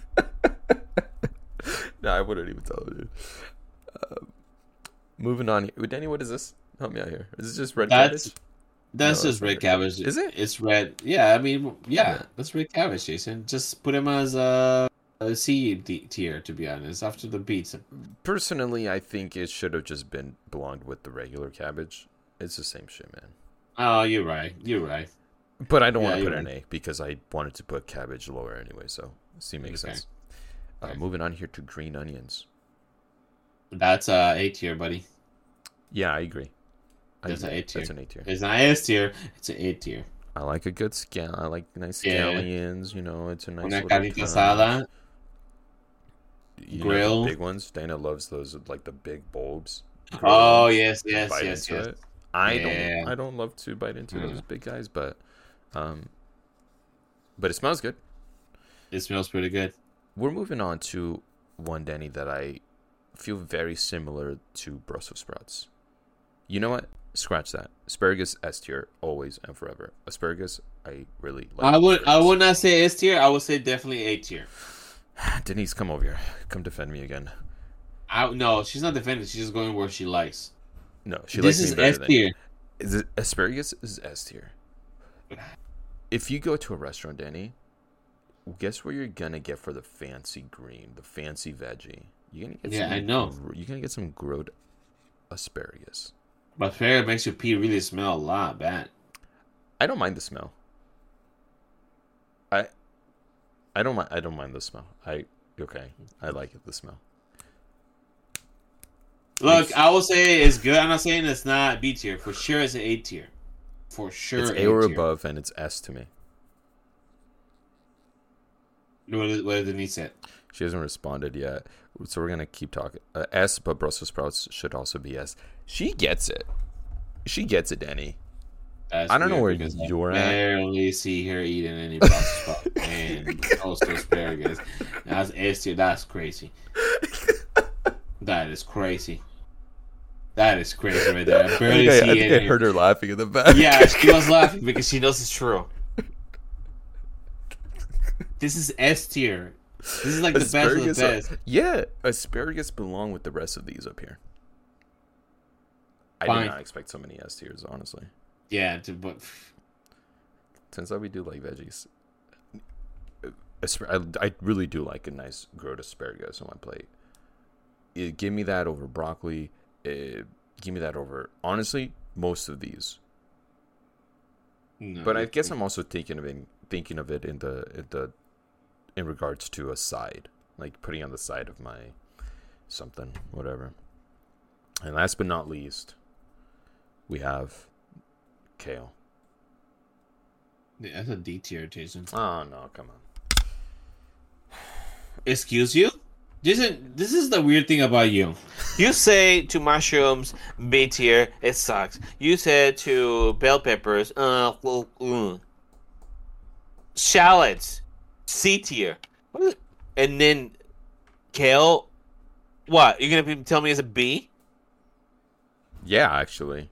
Speaker 1: No, I wouldn't even tell you. Um, moving on. Danny, what is this? Help me out here. Is this just red
Speaker 3: That's-
Speaker 1: cabbage?
Speaker 3: That's
Speaker 1: No,
Speaker 3: just
Speaker 1: it's not
Speaker 3: red
Speaker 1: red.
Speaker 3: cabbage.
Speaker 1: Is it?
Speaker 3: It's red. Yeah, I mean, yeah,
Speaker 1: Yeah.
Speaker 3: that's red cabbage, Jason. Just put him as a, a C D- tier, to be honest, after the beets.
Speaker 1: Personally, I think it should have just been belonged with the regular cabbage. It's the same shit, man.
Speaker 3: Oh, you're right. You're right.
Speaker 1: But I don't
Speaker 3: Yeah,
Speaker 1: want to put
Speaker 3: you're
Speaker 1: an A because I wanted to put cabbage lower anyway. So C makes
Speaker 3: Okay.
Speaker 1: sense. Uh,
Speaker 3: Okay.
Speaker 1: moving on here to green onions.
Speaker 3: That's a A tier, buddy.
Speaker 1: Yeah, I agree. I
Speaker 3: That's an
Speaker 1: agree.
Speaker 3: A tier.
Speaker 1: That's an A tier.
Speaker 3: It's not S tier. It's an A tier.
Speaker 1: I like a good scale. I like nice
Speaker 3: Yeah.
Speaker 1: scallions. You know, it's a nice
Speaker 3: Una
Speaker 1: little
Speaker 3: carnita
Speaker 1: crunch.
Speaker 3: asada.
Speaker 1: You know,
Speaker 3: grill.
Speaker 1: the big ones. Dana loves those, like the big bulbs. Grill
Speaker 3: Oh
Speaker 1: them,
Speaker 3: yes, yes,
Speaker 1: bite
Speaker 3: yes,
Speaker 1: into
Speaker 3: yes.
Speaker 1: it. I
Speaker 3: Yeah.
Speaker 1: don't. I don't love to bite into
Speaker 3: Mm.
Speaker 1: those big guys, but, um, but it smells good.
Speaker 3: It smells pretty good.
Speaker 1: We're moving on to one, Danny, that I feel very similar to Brussels sprouts. You know what? Scratch that. Asparagus S tier, always and forever. Asparagus, I really like.
Speaker 3: I would, I
Speaker 1: asparagus.
Speaker 3: would not say S tier. I would say definitely A tier.
Speaker 1: Denise, come over here. Come defend me again.
Speaker 3: I no, she's not defending. She's just going where she likes.
Speaker 1: No, she
Speaker 3: This
Speaker 1: likes
Speaker 3: is
Speaker 1: me better
Speaker 3: S
Speaker 1: than
Speaker 3: tier.
Speaker 1: Is it asparagus is S tier. If you go to a restaurant, Danny, guess what you're gonna get for the fancy green, the fancy veggie? You're gonna get
Speaker 3: Yeah,
Speaker 1: some,
Speaker 3: I know.
Speaker 1: gr- You're gonna get some grilled asparagus.
Speaker 3: But asparagus makes your pee really smell a lot bad.
Speaker 1: I don't mind the smell. I I don't mind I don't mind the smell. I okay. I like it, the smell.
Speaker 3: Look,
Speaker 1: Makes-
Speaker 3: I will say it's good. I'm not saying it's not B tier. For sure, it's an A tier. For sure,
Speaker 1: It's
Speaker 3: A
Speaker 1: A or
Speaker 3: tier.
Speaker 1: above and it's S to me.
Speaker 3: What did, what did Denise say?
Speaker 1: She hasn't responded yet. So we're gonna keep talking. Uh, S, but Brussels sprouts should also be S. She gets it. She gets it, Danny.
Speaker 3: That's
Speaker 1: I don't know
Speaker 3: weird
Speaker 1: where
Speaker 3: because I
Speaker 1: you're at.
Speaker 3: barely see her eating any Brussels sprouts and also asparagus. That's S tier. That's crazy. That is crazy. That is crazy right there. I
Speaker 1: I
Speaker 3: barely
Speaker 1: think I, I,
Speaker 3: see
Speaker 1: think I
Speaker 3: any.
Speaker 1: heard her laughing in the back.
Speaker 3: Yeah, she was laughing because she knows it's true. This is S tier. This is like the best of the
Speaker 1: Asparagus are-
Speaker 3: best.
Speaker 1: yeah, asparagus belong with the rest of these up here. I
Speaker 3: Fine.
Speaker 1: did not expect so many S tiers, honestly.
Speaker 3: Yeah, to, but
Speaker 1: Since I we do like veggies, Aspar- I, I really do like a nice grilled asparagus on my plate. It, give me that over broccoli. It, give me that over honestly most of these.
Speaker 3: no,
Speaker 1: But I guess I'm also thinking of it, thinking of it in the in the in regards to a side, like putting on the side of my something, whatever. And last but not least, we have kale.
Speaker 3: Yeah, that's a D tier, Jason.
Speaker 1: Oh no, come on.
Speaker 3: Excuse you? Jason, this is the weird thing about you.
Speaker 2: You say to mushrooms, B tier, it sucks. You said to bell peppers, uh, well, mm. shallots, C tier. And then kale, what? You're going to tell me it's a B?
Speaker 1: Yeah, actually.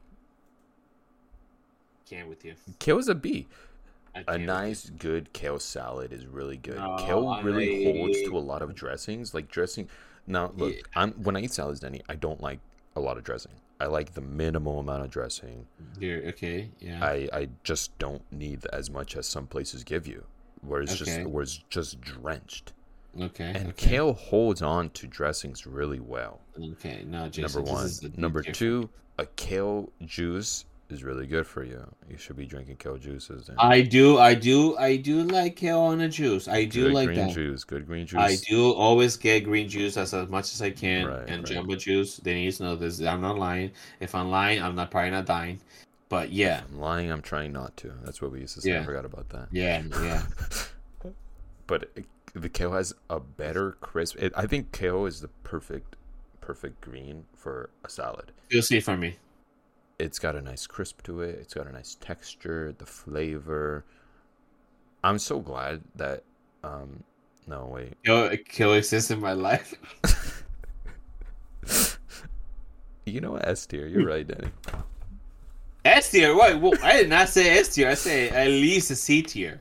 Speaker 3: Can't with you.
Speaker 1: Kale is a B.
Speaker 3: I
Speaker 1: A
Speaker 3: can't
Speaker 1: nice, good kale salad is really good.
Speaker 3: No,
Speaker 1: Kale really
Speaker 3: I-
Speaker 1: holds to a lot of dressings. Like dressing. Now, look,
Speaker 3: Yeah.
Speaker 1: I'm when I eat salads, Danny, I don't like a lot of dressing. I like the minimal amount of dressing.
Speaker 3: You're okay. Yeah.
Speaker 1: I, I just don't need as much as some places give you, where it's
Speaker 3: Okay.
Speaker 1: just where it's just drenched.
Speaker 3: okay.
Speaker 1: And
Speaker 3: okay.
Speaker 1: kale holds on to dressings really well.
Speaker 3: Okay. No, Jason.
Speaker 1: Number
Speaker 3: this
Speaker 1: one.
Speaker 3: is a big
Speaker 1: Number
Speaker 3: difference.
Speaker 1: two, a kale juice is really good for you. You should be drinking kale juices. And
Speaker 3: I do. I do. I do like kale on a juice. I do
Speaker 1: good
Speaker 3: like
Speaker 1: green
Speaker 3: that.
Speaker 1: juice. Good green juice.
Speaker 3: I do always get green juice as, as much as I can,
Speaker 1: Right,
Speaker 3: and
Speaker 1: right.
Speaker 3: jumbo juice. They need to know this. I'm not lying. If I'm lying, I'm not probably not dying. But yeah,
Speaker 1: I'm lying. I'm trying not to. That's what we used to say.
Speaker 3: Yeah.
Speaker 1: I forgot about that.
Speaker 3: yeah, yeah.
Speaker 1: But it, the kale has a better crisp. It, I think kale is the perfect, perfect green for a salad.
Speaker 3: You'll see from me.
Speaker 1: It's got a nice crisp to it. It's got a nice texture, the flavor. I'm so glad that. Um, no wait.
Speaker 3: Kale, kale exists in my life.
Speaker 1: You know what? S tier. You're right, Danny.
Speaker 3: S tier. Wait, well, I did not say S tier. I say at least a C tier.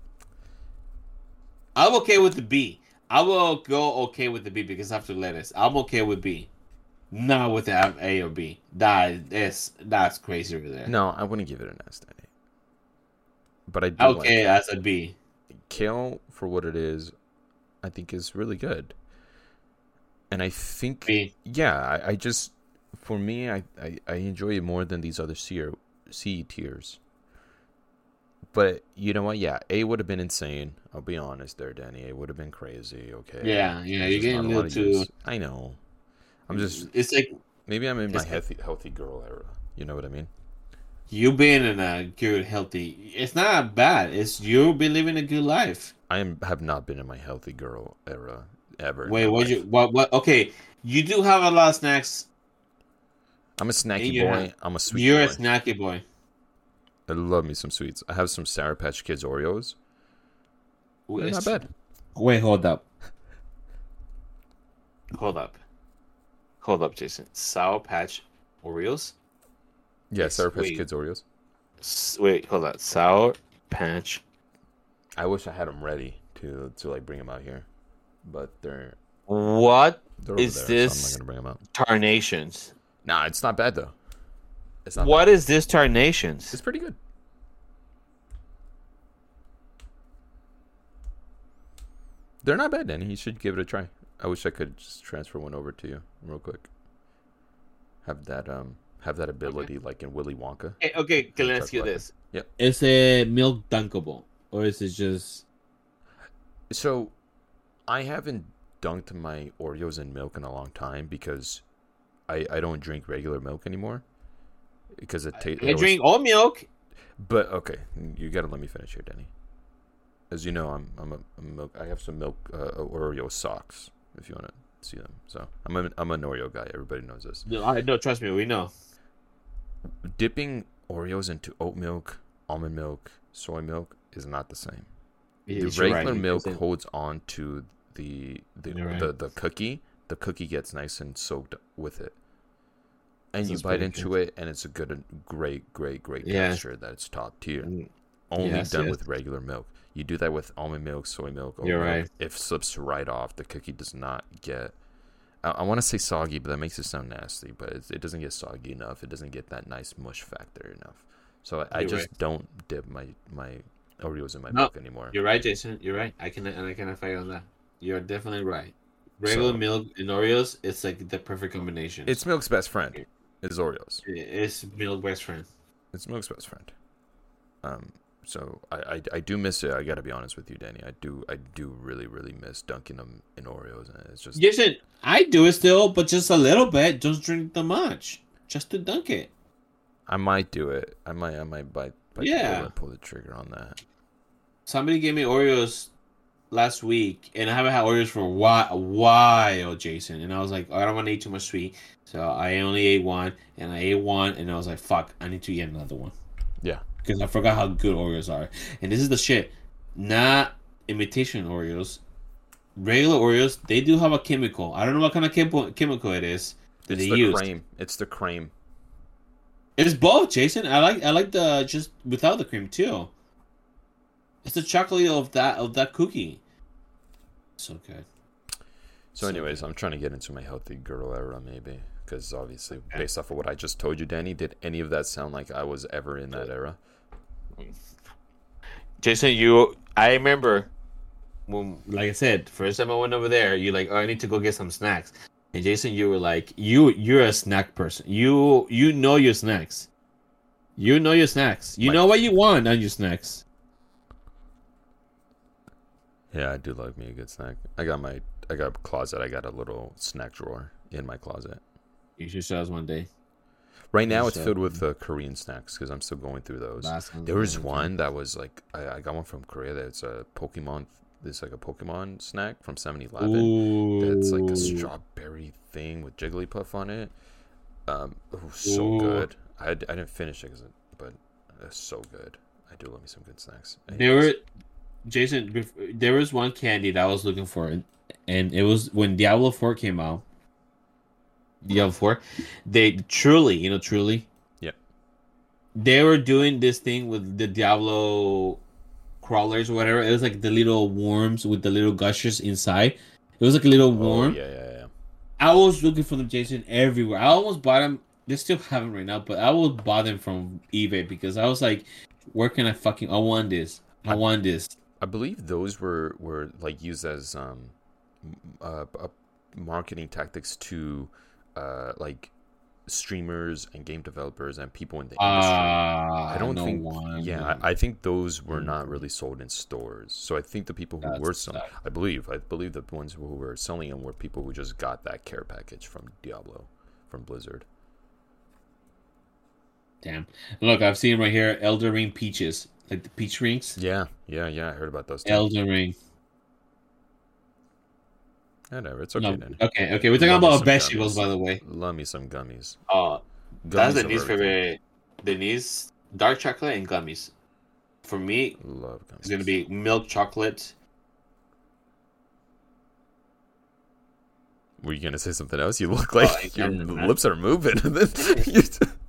Speaker 3: I'm okay with the B. I will go okay with the B because after lettuce, I'm okay with B. Not with the A or B. That is that's crazy over there.
Speaker 1: No, I wouldn't give it an S, Danny. But I do
Speaker 3: Okay,
Speaker 1: like
Speaker 3: as a B.
Speaker 1: kale for what it is. I think is really good. And I think,
Speaker 3: B.
Speaker 1: yeah, I, I just for me, I, I, I enjoy it more than these other C, or, C tiers. But you know what? Yeah, A would have been insane. I'll be honest there, Danny. It would have been crazy. Okay.
Speaker 3: Yeah, yeah,
Speaker 1: There's
Speaker 3: you're
Speaker 1: just
Speaker 3: getting
Speaker 1: not
Speaker 3: a
Speaker 1: lot
Speaker 3: little
Speaker 1: of
Speaker 3: too.
Speaker 1: use. I know. I'm just
Speaker 3: It's like
Speaker 1: maybe I'm in my
Speaker 3: it's like-
Speaker 1: healthy healthy girl era. You know what I mean?
Speaker 3: you being in a good, healthy. It's not bad. It's you been living a good life.
Speaker 1: I am have not been in my healthy girl era ever. in
Speaker 3: Wait,
Speaker 1: my
Speaker 3: what?
Speaker 1: life.
Speaker 3: You what? What? Okay, you do have a lot of snacks.
Speaker 1: I'm a snacky
Speaker 3: you're
Speaker 1: boy.
Speaker 3: not-
Speaker 1: I'm a sweet
Speaker 3: You're a
Speaker 1: boy.
Speaker 3: snacky boy.
Speaker 1: I love me some sweets. I have some Sour Patch Kids Oreos. They're not bad.
Speaker 3: Wait, hold up.
Speaker 2: Hold up. Hold up, Jason. Sour Patch Oreos?
Speaker 1: Yeah, Sour Patch
Speaker 2: Wait.
Speaker 1: Kids Oreos.
Speaker 2: S- wait, hold on. Sour Patch.
Speaker 1: I wish I had them ready to to like bring them out here, but they're
Speaker 2: What
Speaker 1: they're over
Speaker 2: Is
Speaker 1: there,
Speaker 2: this-
Speaker 1: so I'm not gonna bring them out.
Speaker 2: Tarnations?
Speaker 1: Nah, it's not bad though. It's not.
Speaker 2: What
Speaker 1: Bad.
Speaker 2: is this Tarnations?
Speaker 1: It's pretty good. They're not bad, Danny. You should give it a try. I wish I could just transfer one over to you real quick. Have that um have that ability like in Willy Wonka.
Speaker 2: Hey, okay, can I
Speaker 1: Chuck
Speaker 2: ask you
Speaker 1: Black.
Speaker 2: this?
Speaker 3: Is it milk dunkable or is it just?
Speaker 1: So, I haven't dunked my Oreos in milk in a long time because I I don't drink regular milk anymore because it tastes.
Speaker 2: I drink oat milk.
Speaker 1: But okay, you gotta let me finish here, Danny. As you know, I'm I'm a, I'm a milk. I have some milk uh, Oreo socks if you want to see them. So I'm a, I'm an Oreo guy. Everybody knows this.
Speaker 3: No, I no. Trust me, we know.
Speaker 1: Dipping Oreos into oat milk, almond milk, soy milk is not the same. The
Speaker 3: Yes, you're
Speaker 1: regular
Speaker 3: right.
Speaker 1: milk
Speaker 3: It's-
Speaker 1: holds on to the the,
Speaker 3: You're right.
Speaker 1: the the cookie. The cookie gets nice and soaked with it, and
Speaker 3: This
Speaker 1: you
Speaker 3: is
Speaker 1: bite
Speaker 3: pretty
Speaker 1: into it, and it's a good, great, great, great
Speaker 3: Yeah.
Speaker 1: texture that it's top tier.
Speaker 3: Mm,
Speaker 1: Only
Speaker 3: Yes,
Speaker 1: done
Speaker 3: yes.
Speaker 1: with regular milk. You do that with almond milk, soy milk, oat
Speaker 3: You're
Speaker 1: milk.
Speaker 3: right.
Speaker 1: It slips right off. The cookie does not get. I, I want to say soggy, but that makes it sound nasty. But it, it doesn't get soggy enough. It doesn't get that nice mush factor enough. So I, I
Speaker 3: You're
Speaker 1: just
Speaker 3: right.
Speaker 1: don't dip my my Oreos in my
Speaker 3: No,
Speaker 1: milk anymore.
Speaker 3: You're right, Jason. You're right. I can and I cannot fight on that. You're definitely right. Regular
Speaker 1: So-
Speaker 3: milk and Oreos, it's like the perfect combination.
Speaker 1: It's milk's best friend. Is Oreos.
Speaker 3: it's milk best friend.
Speaker 1: It's milk's best friend. Um. So I, I, I do miss it. I gotta be honest with you, Danny. I do I do really really miss dunking them in Oreos, and it's just
Speaker 3: Jason, I do it still, but just a little bit. Don't drink the much, just to dunk it.
Speaker 1: I might do it. I might I might bite, bite the
Speaker 3: Yeah.
Speaker 1: bullet, pull the trigger on that.
Speaker 3: Somebody gave me Oreos last week, and I haven't had Oreos for a while, a while, Jason. And I was like, I don't want to eat too much sweet, so I only ate one, and I ate one, and I was like, fuck, I need to eat another one.
Speaker 1: Yeah.
Speaker 3: Because I forgot how good Oreos are, and this is the shit, not imitation Oreos. Regular Oreos, they do have a chemical. I don't know what kind of chemical chemical it is that
Speaker 1: It's
Speaker 3: they
Speaker 1: the
Speaker 3: use.
Speaker 1: cream. It's the cream.
Speaker 3: It's both, Jason. I like I like the just without the cream too. It's the chocolate of that of that cookie. So good.
Speaker 1: So,
Speaker 3: So
Speaker 1: anyways, I'm trying to get into my healthy girl era, maybe, because obviously,
Speaker 3: Okay.
Speaker 1: based off of what I just told you, Danny, did any of that sound like I was ever in that era?
Speaker 2: Jason, you. I remember when,
Speaker 3: Like I said,
Speaker 2: first time I went over there, you like, oh, I need to go get some snacks. And Jason, you were like, you you're a snack person. You you know your snacks. You know your snacks. You
Speaker 1: My-
Speaker 3: know what you want on your snacks.
Speaker 1: Yeah, I do love me a good snack. I got my, I got a closet. I got a little snack drawer in my closet.
Speaker 3: You should show us one day.
Speaker 1: Right now,
Speaker 3: You
Speaker 1: it's
Speaker 3: should.
Speaker 1: filled with uh, Korean snacks because I'm still going through those.
Speaker 3: Last one.
Speaker 1: There was one that was like, I, I got one from Korea. That's a Pokemon. It's like a Pokemon snack from seven eleven.
Speaker 3: Ooh.
Speaker 1: It's like a strawberry thing with Jigglypuff on it. Um, it was so
Speaker 3: Ooh.
Speaker 1: good. I, I didn't finish it, 'cause it, but it's so good. I do love me some good snacks.
Speaker 3: There were, Jason. bef- There was one candy that I was looking for, and, and it was when Diablo four came out. Diablo four, they truly, you know, truly.
Speaker 1: Yep.
Speaker 3: They were doing this thing with the Diablo crawlers or whatever. It was like the little worms with the little gushers inside. It was like a little
Speaker 1: Oh,
Speaker 3: worm.
Speaker 1: yeah, yeah, yeah.
Speaker 3: I was looking for them, Jason, everywhere. I almost bought them. They still have them right now, but I will buy them from eBay because I was like, where can I fucking? I want this. I want this.
Speaker 1: I believe those were, were like used as um, uh, uh, marketing tactics to uh, like streamers and game developers and people in the industry.
Speaker 3: Ah,
Speaker 1: I don't
Speaker 3: no
Speaker 1: think.
Speaker 3: one.
Speaker 1: Yeah, I, I think those were not really sold in stores. So I think the people who
Speaker 3: That's
Speaker 1: were selling,
Speaker 3: sad.
Speaker 1: I believe, I believe the ones who were selling them were people who just got that care package from Diablo, from Blizzard.
Speaker 3: Damn. Look, I've seen right here Elder Ring peaches, like the peach rings.
Speaker 1: Yeah, yeah, yeah. I heard about those. Too.
Speaker 3: Elder Ring.
Speaker 1: Whatever, it's okay.
Speaker 3: No,
Speaker 1: Then.
Speaker 3: okay, okay. We're talking
Speaker 1: Love me
Speaker 3: about
Speaker 1: some
Speaker 3: vegetables,
Speaker 1: gummies.
Speaker 3: by the way.
Speaker 1: Love me some gummies.
Speaker 2: Uh, that's
Speaker 1: Gummies of
Speaker 2: Denise's
Speaker 1: everything.
Speaker 2: favorite. Denise, dark chocolate and gummies. For me,
Speaker 1: Love gummies.
Speaker 2: it's gonna be milk chocolate.
Speaker 1: Were you gonna say something else? You look like
Speaker 2: Oh, I
Speaker 1: your
Speaker 2: can't, man.
Speaker 1: lips are moving. You-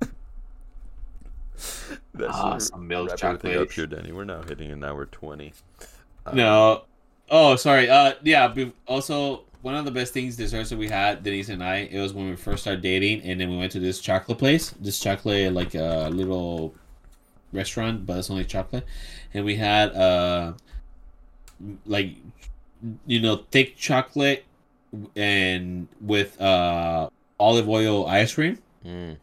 Speaker 1: That's
Speaker 2: Ah,
Speaker 1: your-
Speaker 2: some milk
Speaker 1: wrap everything
Speaker 2: chocolate.
Speaker 1: up here, Danny. We're now hitting an hour twenty. Um,
Speaker 3: No. Oh, sorry. Uh, yeah. be- Also, one of the best things desserts that we had, Denise and I, it was when we first started dating, and then we went to this chocolate place. This chocolate, like a little restaurant, but it's only chocolate, and we had uh, like, you know, thick chocolate and with uh olive oil ice cream.
Speaker 1: mm,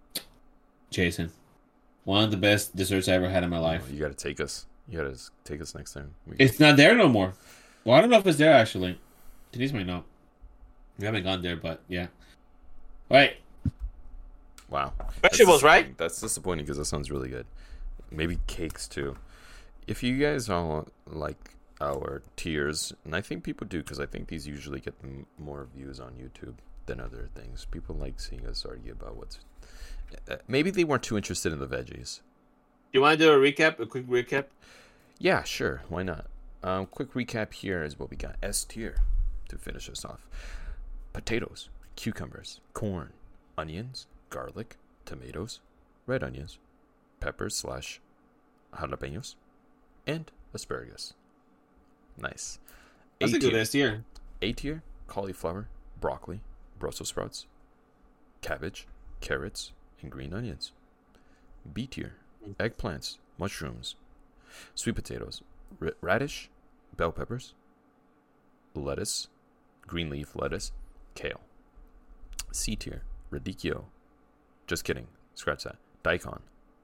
Speaker 3: Jason, one of the best desserts I ever had in my life.
Speaker 1: oh, you gotta take us. You gotta s- take us next time. We-
Speaker 3: It's not there no more. Well, I don't know if it's there actually. Denise might know. We haven't gone there, but yeah. All right.
Speaker 1: wow.
Speaker 2: Vegetables,
Speaker 1: That's
Speaker 2: right?
Speaker 1: disappointing. That's disappointing because that sounds really good. Maybe cakes too. If you guys all like our tiers, and I think people do because I think these usually get them more views on YouTube than other things. People like seeing us argue about what's. Uh, maybe they weren't too interested in the veggies.
Speaker 2: You want to do a recap? A quick recap?
Speaker 1: Yeah, sure. Why not? Um, quick recap here is what we got. S tier to finish us off. Potatoes, cucumbers, corn, onions, garlic, tomatoes, red onions, peppers slash jalapenos, and asparagus. Nice.
Speaker 3: That's a good S tier.
Speaker 1: A tier, cauliflower, broccoli, Brussels sprouts, cabbage, carrots, and green onions. B tier, eggplants, mushrooms, sweet potatoes, r- radish, bell peppers, lettuce, green leaf lettuce, kale. C tier, radicchio. Just kidding. Scratch that. Daikon.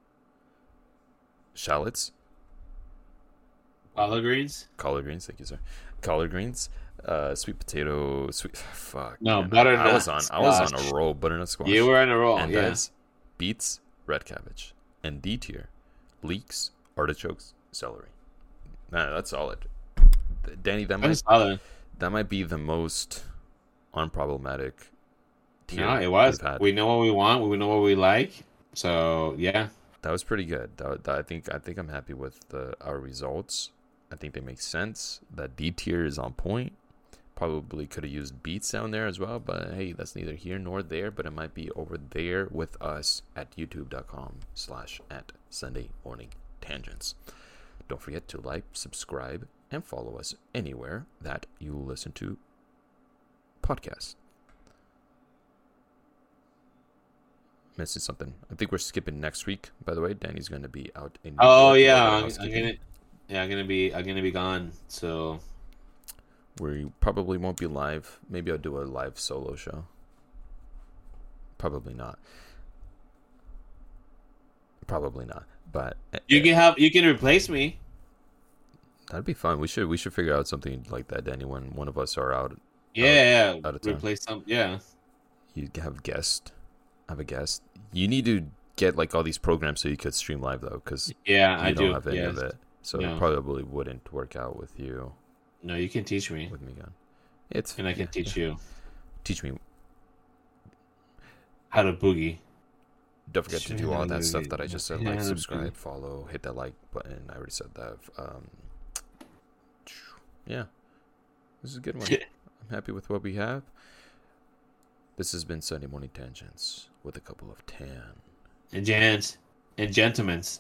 Speaker 1: Shallots,
Speaker 3: Collard greens.
Speaker 1: collard greens. Thank you, sir. Collard greens, uh, sweet potato, sweet. Fuck.
Speaker 3: No,
Speaker 1: man,
Speaker 3: butternut
Speaker 1: I was on. I was on
Speaker 3: squash.
Speaker 1: a roll. Butternut squash.
Speaker 3: You were in a row.
Speaker 1: and
Speaker 3: Yeah.
Speaker 1: that's beets, red cabbage, and D tier, leeks, artichokes, celery. Nah, that's solid. Danny, that
Speaker 3: I
Speaker 1: might
Speaker 3: saw that.
Speaker 1: that might be the most unproblematic tier
Speaker 3: No, it was.
Speaker 1: we've had.
Speaker 3: We know what we want. We know what we like. So yeah,
Speaker 1: That was pretty good. That, that- I think I think I'm happy with the our results. I think they make sense. That D tier is on point. Probably could have used beats down there as well, but hey, that's neither here nor there. But it might be over there with us at youtube.com slash at Sunday Morning Tangents. Don't forget to like, subscribe, and follow us anywhere that you listen to podcasts. Missing something. I think we're skipping next week. By the way, Danny's going to be out in. New
Speaker 3: oh
Speaker 1: York
Speaker 3: yeah,
Speaker 1: for
Speaker 3: I'm, I'm
Speaker 1: housekeeping.
Speaker 3: gonna, yeah, I'm gonna be, I'm gonna be gone. So
Speaker 1: We probably won't be live. Maybe I'll do a live solo show. Probably not. Probably not. But
Speaker 3: you
Speaker 1: uh,
Speaker 3: can have, you can replace me.
Speaker 1: that'd be fun. We should we should figure out something like that, Danny. When one of us are out,
Speaker 3: Yeah,
Speaker 1: out of town.
Speaker 3: replace some. Yeah,
Speaker 1: you have guest. Have a guest. You need to get like all these programs so you could stream live though, because
Speaker 3: yeah,
Speaker 1: you
Speaker 3: I
Speaker 1: don't
Speaker 3: do.
Speaker 1: have any
Speaker 3: Yes.
Speaker 1: of it. So
Speaker 3: No.
Speaker 1: it probably wouldn't work out with you.
Speaker 3: No, you can teach me,
Speaker 1: With me gone. It's
Speaker 3: and I can
Speaker 1: yeah,
Speaker 3: teach
Speaker 1: yeah.
Speaker 3: you
Speaker 1: Teach me.
Speaker 3: how to boogie.
Speaker 1: Don't forget to do all that stuff that I just said. Like,
Speaker 3: Yeah.
Speaker 1: subscribe, follow, hit that like button. I already said that. Um, yeah, this is a good one. I'm happy with what we have. This has been Sunday Morning Tangents with a couple of tan.
Speaker 3: And gents and gentlemen's.